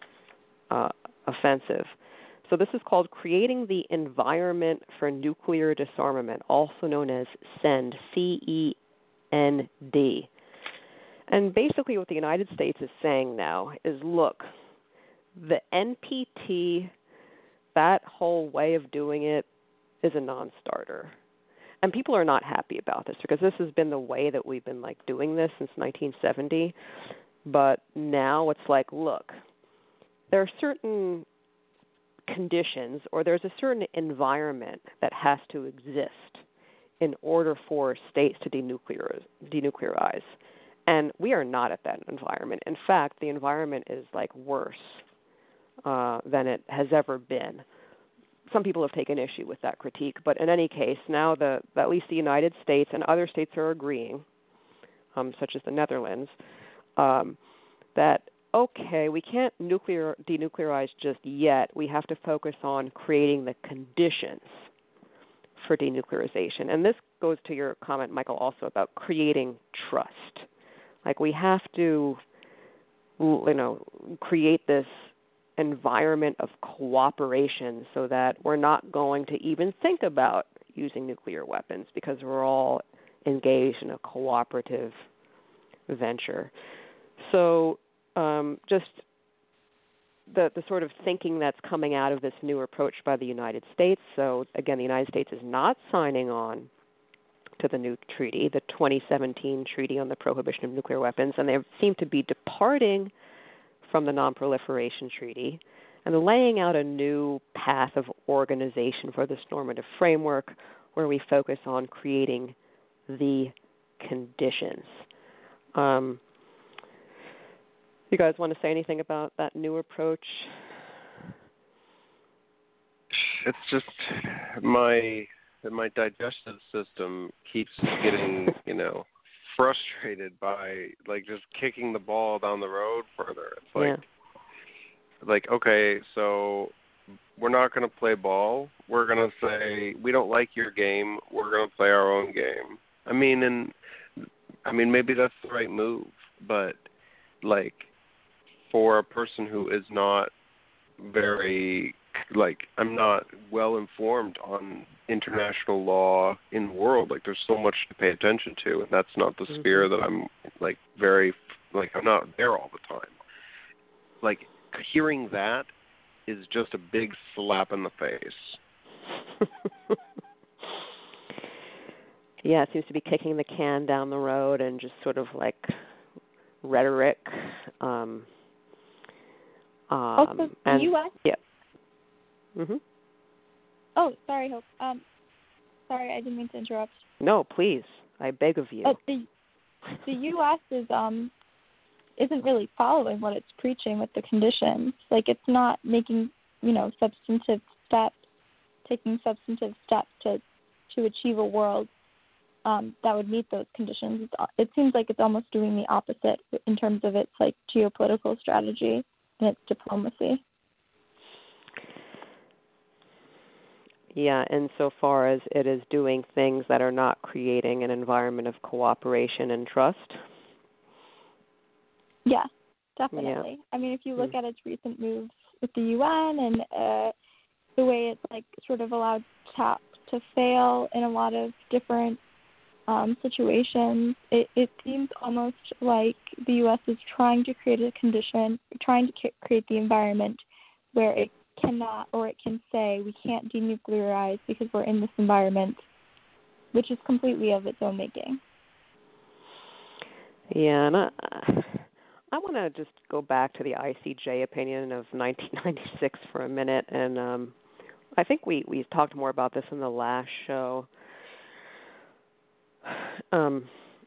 uh, offensive. So this is called Creating the Environment for Nuclear Disarmament, also known as CEND, C E N D. And basically what the United States is saying now is, look, the N P T, that whole way of doing it, is a non-starter. And people are not happy about this because this has been the way that we've been like doing this since nineteen seventy. But now it's like, look, there are certain conditions or there's a certain environment that has to exist in order for states to denuclear, denuclearize. And we are not at that environment. In fact, the environment is like worse uh, than it has ever been. Some people have taken issue with that critique, but in any case, now the, at least the United States and other states are agreeing, um, such as the Netherlands, um, that, okay, we can't nuclear denuclearize just yet. We have to focus on creating the conditions for denuclearization. And this goes to your comment, Michael, also about creating trust. Like we have to, you know, create this environment of cooperation so that we're not going to even think about using nuclear weapons because we're all engaged in a cooperative venture. So um, just the, the sort of thinking that's coming out of this new approach by the United States. So, again, the United States is not signing on to the new treaty, the twenty seventeen Treaty on the Prohibition of Nuclear Weapons, and they seem to be departing from the Non-Proliferation Treaty and laying out a new path of organization for this normative framework where we focus on creating the conditions. Um, you guys want to say anything about that new approach? It's just my my digestive system keeps getting, you know, frustrated by like just kicking the ball down the road further. It's like, yeah. like okay, so we're not going to play ball. We're going to say we don't like your game. We're going to play our own game. I mean, and I mean maybe that's the right move, but like for a person who is not very like I'm not well informed on international law in the world. Like there's so much to pay attention to, and that's not the mm-hmm. sphere that I'm like very like I'm not there all the time. Like hearing that is just a big slap in the face. Yeah, it seems to be kicking the can down the road and just sort of like rhetoric. Um, um, also, the and, U S Yeah. Mhm. Oh, sorry, Hope. Um, sorry, I didn't mean to interrupt. No, please, I beg of you. Uh, the the U S is um isn't really following what it's preaching with the conditions. Like it's not making you know substantive steps, taking substantive steps to to achieve a world um, that would meet those conditions. It's, it seems like it's almost doing the opposite in terms of its like geopolitical strategy and its diplomacy. Yeah, insofar as it is doing things that are not creating an environment of cooperation and trust. Yeah, definitely. Yeah. I mean, if you look mm. at its recent moves with the U N and uh, the way it's like sort of allowed TAP to fail in a lot of different um, situations, it, it seems almost like the U S is trying to create a condition, trying to create the environment where it cannot or it can say we can't denuclearize because we're in this environment, which is completely of its own making. Yeah, and I, I want to just go back to the I C J opinion of nineteen ninety-six for a minute, and um, I think we, we talked more about this in the last show. Um,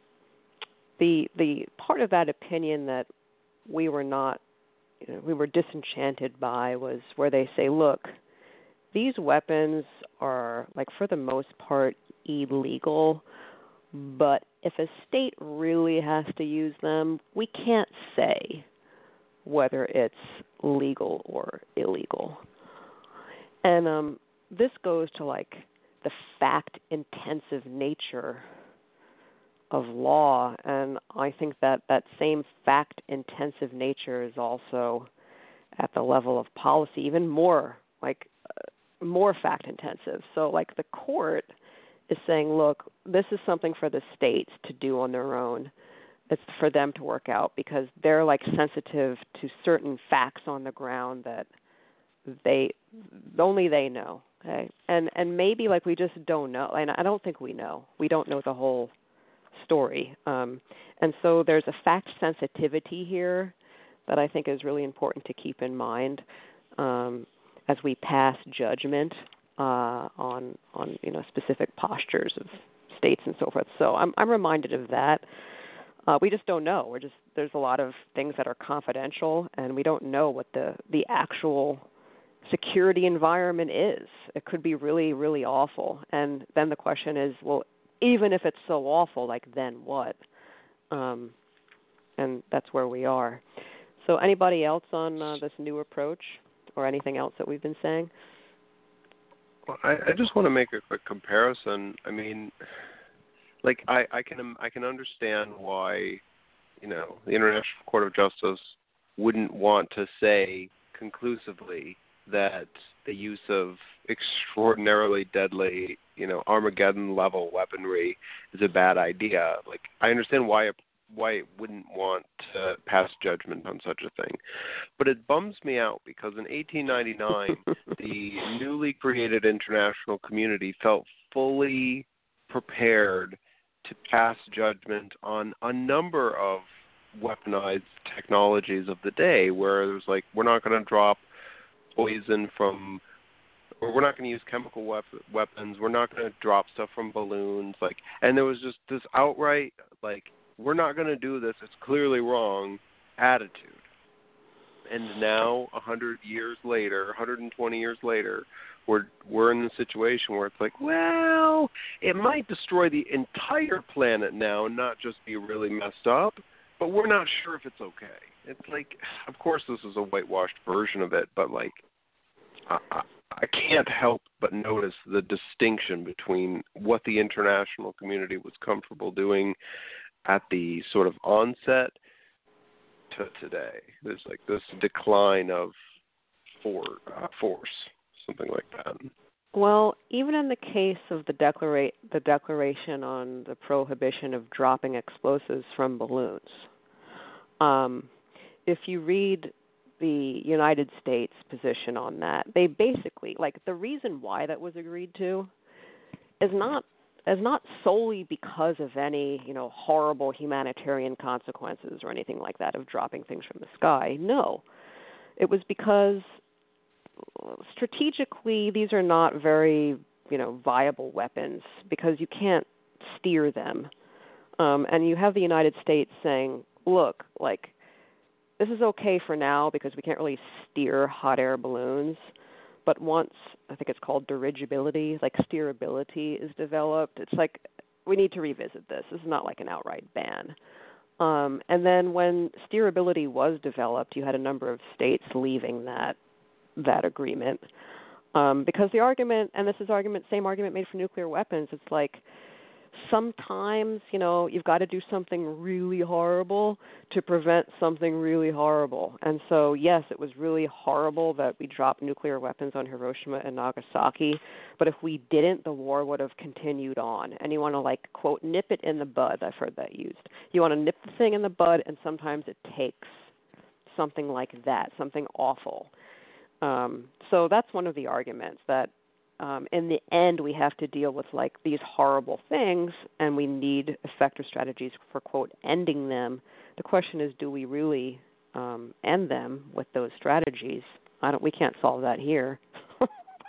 the the part of that opinion that we were not You know, we were disenchanted by was where they say, look, these weapons are, like, for the most part, illegal, but if a state really has to use them, we can't say whether it's legal or illegal. And um, this goes to, like, the fact-intensive nature of law, and I think that that same fact-intensive nature is also at the level of policy, even more, like, uh, more fact-intensive. So, like, the court is saying, look, this is something for the states to do on their own. It's for them to work out because they're, like, sensitive to certain facts on the ground that they, only they know, okay? And, and maybe, like, we just don't know, and I don't think we know. We don't know the whole story. Um, and so there's a fact sensitivity here that I think is really important to keep in mind um, as we pass judgment uh, on on you know specific postures of states and so forth. So I'm I'm reminded of that. Uh, we just don't know. We're just there's a lot of things that are confidential, and we don't know what the the actual security environment is. It could be really really awful. And then the question is, well, even if it's so awful, like, then what? Um, and that's where we are. So anybody else on uh, this new approach or anything else that we've been saying? Well, I, I just want to make a quick comparison. I mean, like, I, I can I can understand why, you know, the International Court of Justice wouldn't want to say conclusively that the use of extraordinarily deadly, you know, Armageddon-level weaponry is a bad idea. Like, I understand why a why it wouldn't want to pass judgment on such a thing. But it bums me out because in eighteen ninety-nine, the newly created international community felt fully prepared to pass judgment on a number of weaponized technologies of the day, where it was like, we're not going to drop poison from, or we're not going to use chemical wep- weapons, we're not going to drop stuff from balloons, like, and there was just this outright, like, we're not going to do this, it's clearly wrong attitude. And now, a hundred years later, one hundred twenty years later, we're we're in the situation where it's like, well, it might destroy the entire planet now and not just be really messed up, but we're not sure if it's okay. It's like, of course, this is a whitewashed version of it, but like, I, I, I can't help but notice the distinction between what the international community was comfortable doing at the sort of onset to today. There's like this decline of for, uh, force, something like that. Well, even in the case of the, declara- the declaration on the prohibition of dropping explosives from balloons, um, if you read the United States position on that, they basically, like, the reason why that was agreed to is not is not solely because of any, you know, horrible humanitarian consequences or anything like that of dropping things from the sky. No. It was because strategically these are not very, you know, viable weapons because you can't steer them. Um, and you have the United States saying, look, like, this is okay for now because we can't really steer hot air balloons. But once, I think it's called dirigibility, like steerability is developed, it's like, we need to revisit this. This is not like an outright ban. Um, and then when steerability was developed, you had a number of states leaving that that agreement. Um, because the argument, and this is argument, same argument made for nuclear weapons, it's like, sometimes, you know, you've got to do something really horrible to prevent something really horrible. And so, yes, it was really horrible that we dropped nuclear weapons on Hiroshima and Nagasaki, but if we didn't, the war would have continued on. And you want to, like, quote, nip it in the bud. I've heard that used. You want to nip the thing in the bud, and sometimes it takes something like that, something awful. Um, so that's one of the arguments, that Um, in the end, we have to deal with, like, these horrible things, and we need effective strategies for, quote, ending them. The question is, do we really um, end them with those strategies? I don't. We can't solve that here. but,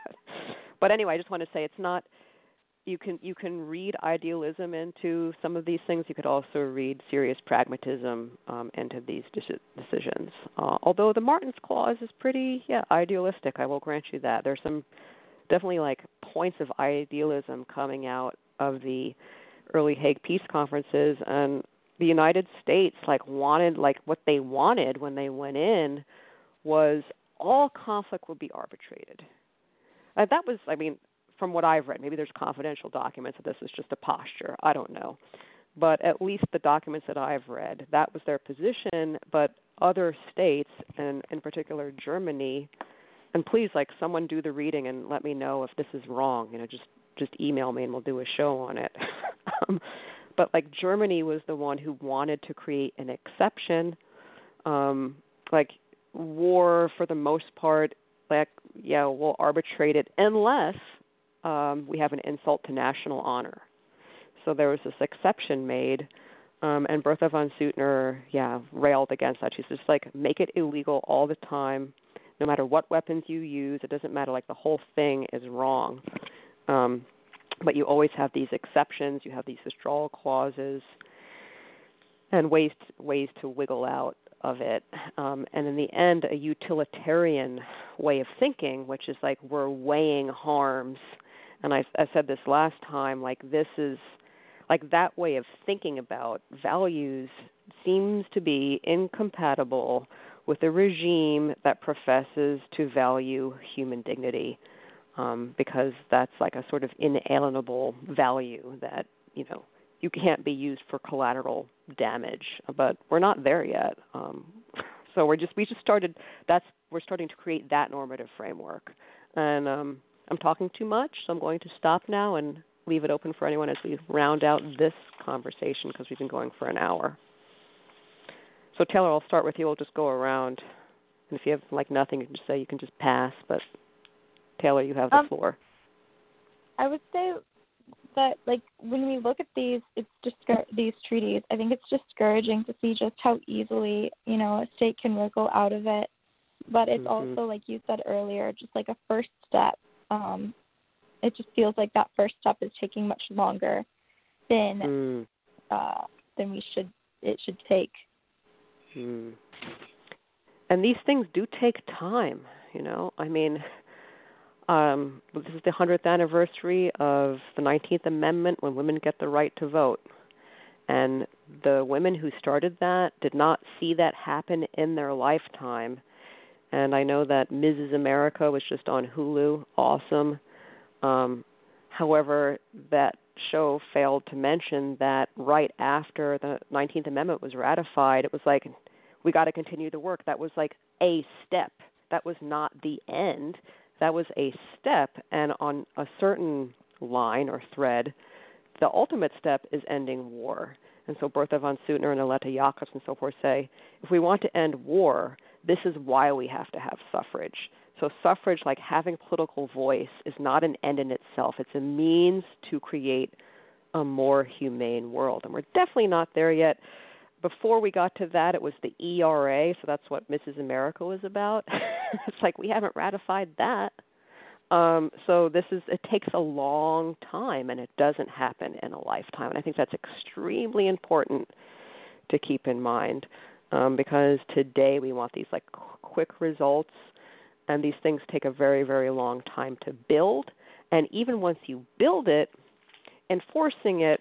but anyway, I just want to say it's not. You can you can read idealism into some of these things. You could also read serious pragmatism um, into these deci- decisions. Uh, although the Martens Clause is pretty, yeah, idealistic. I will grant you that. There's some definitely like points of idealism coming out of the early Hague Peace Conferences, and the United States like wanted, like what they wanted when they went in was all conflict would be arbitrated. Uh, that was, I mean, from what I've read, maybe there's confidential documents that this is just a posture. I don't know. But at least the documents that I've read, that was their position, but other states, and in particular Germany, and please, like, someone do the reading and let me know if this is wrong. You know, just just email me and we'll do a show on it. um, but like Germany was the one who wanted to create an exception. Um, like war, for the most part, like yeah, we'll arbitrate it unless um, we have an insult to national honor. So there was this exception made, um, and Bertha von Suttner, yeah, railed against that. She's just like, make it illegal all the time. No matter what weapons you use, it doesn't matter, like the whole thing is wrong. Um, but you always have these exceptions, you have these withdrawal clauses, and ways to, ways to wiggle out of it. Um, and in the end, a utilitarian way of thinking, which is like we're weighing harms. And I, I said this last time, like this is, like that way of thinking about values seems to be incompatible with a regime that professes to value human dignity, um, because that's like a sort of inalienable value that, you know, you can't be used for collateral damage. But we're not there yet. Um, so we're just we just started. That's we're starting to create that normative framework. And um, I'm talking too much, so I'm going to stop now and leave it open for anyone as we round out this conversation because we've been going for an hour. So Taylor, I'll start with you. We'll just go around. And if you have like nothing, you can just say you can just pass. But Taylor, you have the um, floor. I would say that, like, when we look at these, it's discour- these treaties, I think it's discouraging to see just how easily, you know, a state can wriggle out of it. But it's mm-hmm. also, like you said earlier, just like a first step. Um, it just feels like that first step is taking much longer than mm. uh, than we should it should take. Mm. And these things do take time, you know. I mean, um, this is the hundredth anniversary of the nineteenth Amendment when women get the right to vote. And the women who started that did not see that happen in their lifetime. And I know that Missus America was just on Hulu. Awesome. Um, however, that show failed to mention that right after the nineteenth Amendment was ratified, it was like, we got to continue to work. That was like a step. That was not the end. That was a step. And on a certain line or thread, the ultimate step is ending war. And so Bertha von Suttner and Aletta Jacobs and so forth say, if we want to end war, this is why we have to have suffrage. So suffrage, like having political voice, is not an end in itself. It's a means to create a more humane world. And we're definitely not there yet. Before we got to that, it was the E R A, so that's what Missus America was about. It's like we haven't ratified that. Um, so this is, it takes a long time, and it doesn't happen in a lifetime. And I think that's extremely important to keep in mind, um, because today we want these like quick results, and these things take a very, very long time to build. And even once you build it, enforcing it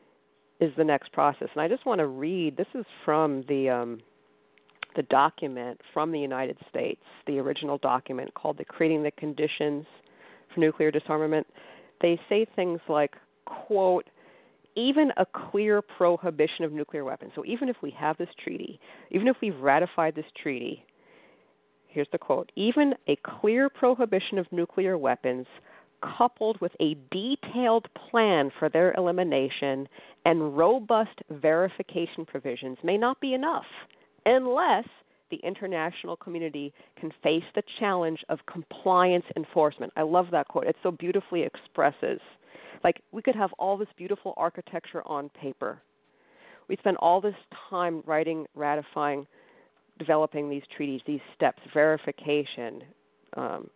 is the next process. And I just want to read, this is from the um, the document from the United States, the original document called the Creating the Conditions for Nuclear Disarmament. They say things like, quote, even a clear prohibition of nuclear weapons. So even if we have this treaty, even if we've ratified this treaty, here's the quote, even a clear prohibition of nuclear weapons coupled with a detailed plan for their elimination and robust verification provisions may not be enough unless the international community can face the challenge of compliance enforcement. I love that quote. It so beautifully expresses, like, we could have all this beautiful architecture on paper. We spend all this time writing, ratifying, developing these treaties, these steps, verification, um,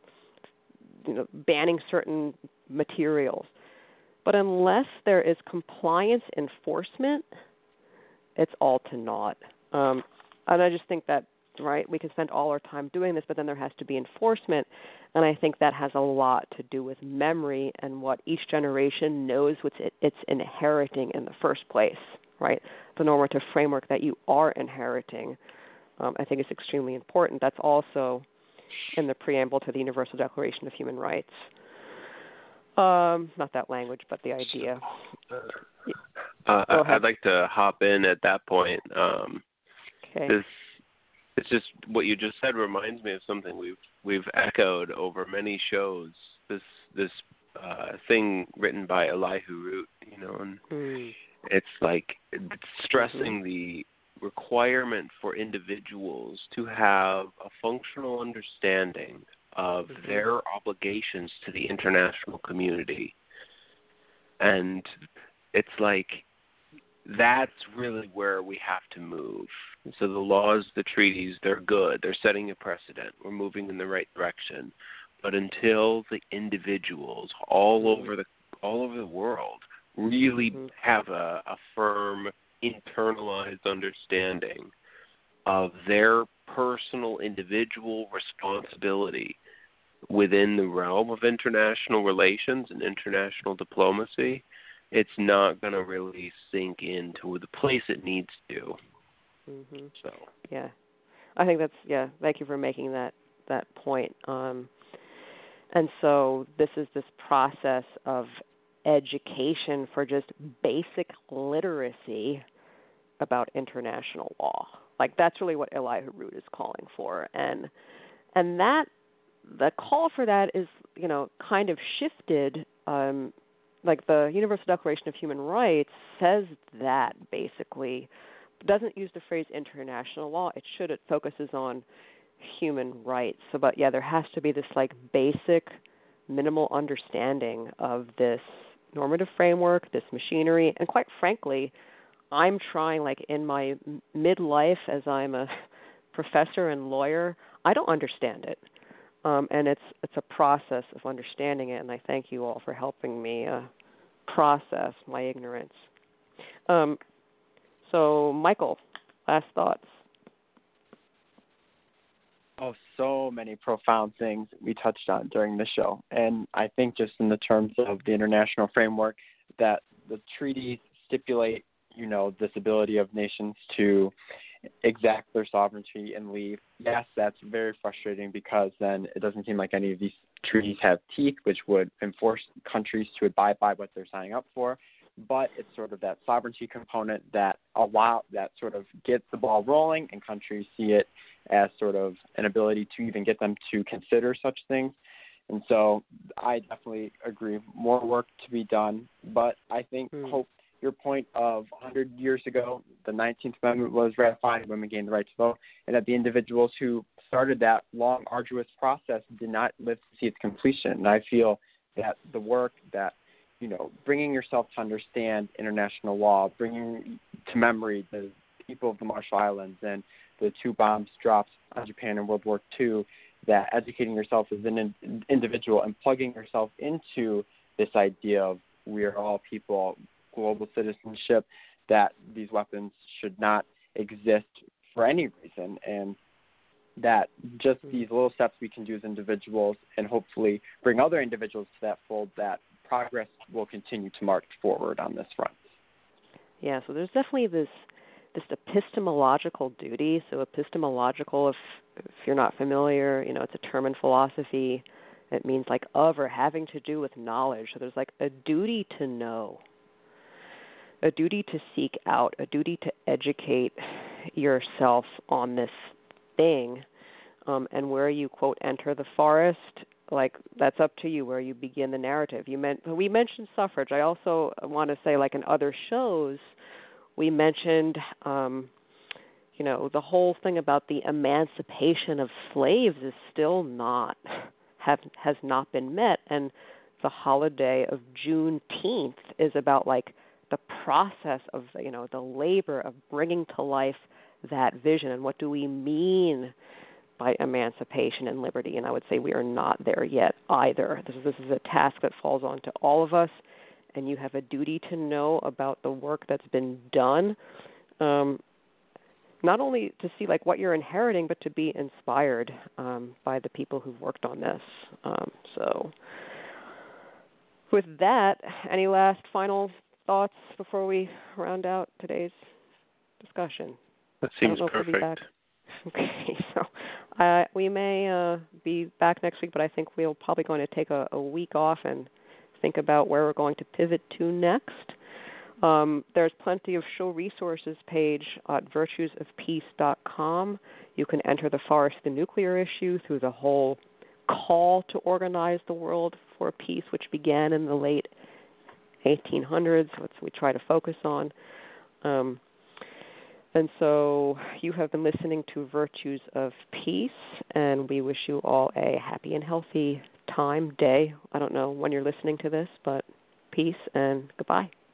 you know, banning certain materials. But unless there is compliance enforcement, it's all to naught. Um, and I just think that, right, we can spend all our time doing this, but then there has to be enforcement. And I think that has a lot to do with memory and what each generation knows what it, it's inheriting in the first place, right? The normative framework that you are inheriting, um, I think is extremely important. That's also in the preamble to the Universal Declaration of Human Rights. Um, not that language, but the idea. Uh, I'd like to hop in at that point. Um, okay. This, it's just what you just said reminds me of something we've we've echoed over many shows. This this uh, thing written by Elihu Root, you know, and mm. it's like it's stressing mm-hmm. the requirement for individuals to have a functional understanding of mm-hmm. their obligations to the international community. And it's like that's really where we have to move. So the laws, the treaties, they're good. They're setting a precedent. We're moving in the right direction. But until the individuals all mm-hmm. over the all over the world really mm-hmm. have a, a firm internalized understanding of their personal individual responsibility within the realm of international relations and international diplomacy, it's not going to really sink into the place it needs to. Mm-hmm. So yeah, I think that's yeah. Thank you for making that that point. Um, and so this is this process of education for just basic literacy about international law. Like that's really what Elihu Root is calling for, and and that the call for that is you know kind of shifted. Um, like the Universal Declaration of Human Rights says that basically, doesn't use the phrase international law. It should. It focuses on human rights. So, but yeah, there has to be this like basic, minimal understanding of this normative framework, this machinery, and quite frankly, I'm trying, like in my midlife as I'm a professor and lawyer, I don't understand it. Um, and it's it's a process of understanding it, and I thank you all for helping me uh, process my ignorance. Um, so, Michael, last thoughts. Oh, so many profound things we touched on during the show. And I think just in the terms of the international framework, that the treaties stipulate, you know, this ability of nations to exact their sovereignty and leave. Yes, that's very frustrating because then it doesn't seem like any of these treaties have teeth, which would enforce countries to abide by what they're signing up for. But it's sort of that sovereignty component that allow that sort of gets the ball rolling, and countries see it as sort of an ability to even get them to consider such things. And so I definitely agree, more work to be done. But I think mm. hope your point of one hundred years ago, the nineteenth Amendment was ratified, women gained the right to vote, and that the individuals who started that long, arduous process did not live to see its completion. And I feel that the work that, you know, bringing yourself to understand international law, bringing to memory the people of the Marshall Islands and the two bombs dropped on Japan in World War Two, that educating yourself as an in- individual and plugging yourself into this idea of we are all people, global citizenship, that these weapons should not exist for any reason, and that just these little steps we can do as individuals and hopefully bring other individuals to that fold, that progress will continue to march forward on this front. Yeah, so there's definitely this this epistemological duty. So epistemological, if if you're not familiar, you know, it's a term in philosophy. It means like of or having to do with knowledge. So there's like a duty to know, a duty to seek out, a duty to educate yourself on this thing, um, and where you, quote, enter the forest, like that's up to you where you begin the narrative. You meant we mentioned suffrage. I also want to say, like in other shows, we mentioned, um, you know, the whole thing about the emancipation of slaves is still not have has not been met, and the holiday of Juneteenth is about like the process of, you know, the labor of bringing to life that vision, and what do we mean by emancipation and liberty. And I would say we are not there yet either. This is, this is a task that falls on to all of us, and you have a duty to know about the work that's been done, um, not only to see like what you're inheriting, but to be inspired um, by the people who've worked on this. Um, so with that, any last final thoughts before we round out today's discussion? That seems perfect. Okay, so uh, we may uh, be back next week, but I think we're probably going to take a, a week off and think about where we're going to pivot to next. Um, there's plenty of show resources page at virtues of peace dot com. You can enter the Forest the Nuclear issue through the whole call to organize the world for peace, which began in the late eighteen hundreds, which we try to focus on. Um, And so you have been listening to Virtues of Peace, and we wish you all a happy and healthy time, day. I don't know when you're listening to this, but peace and goodbye.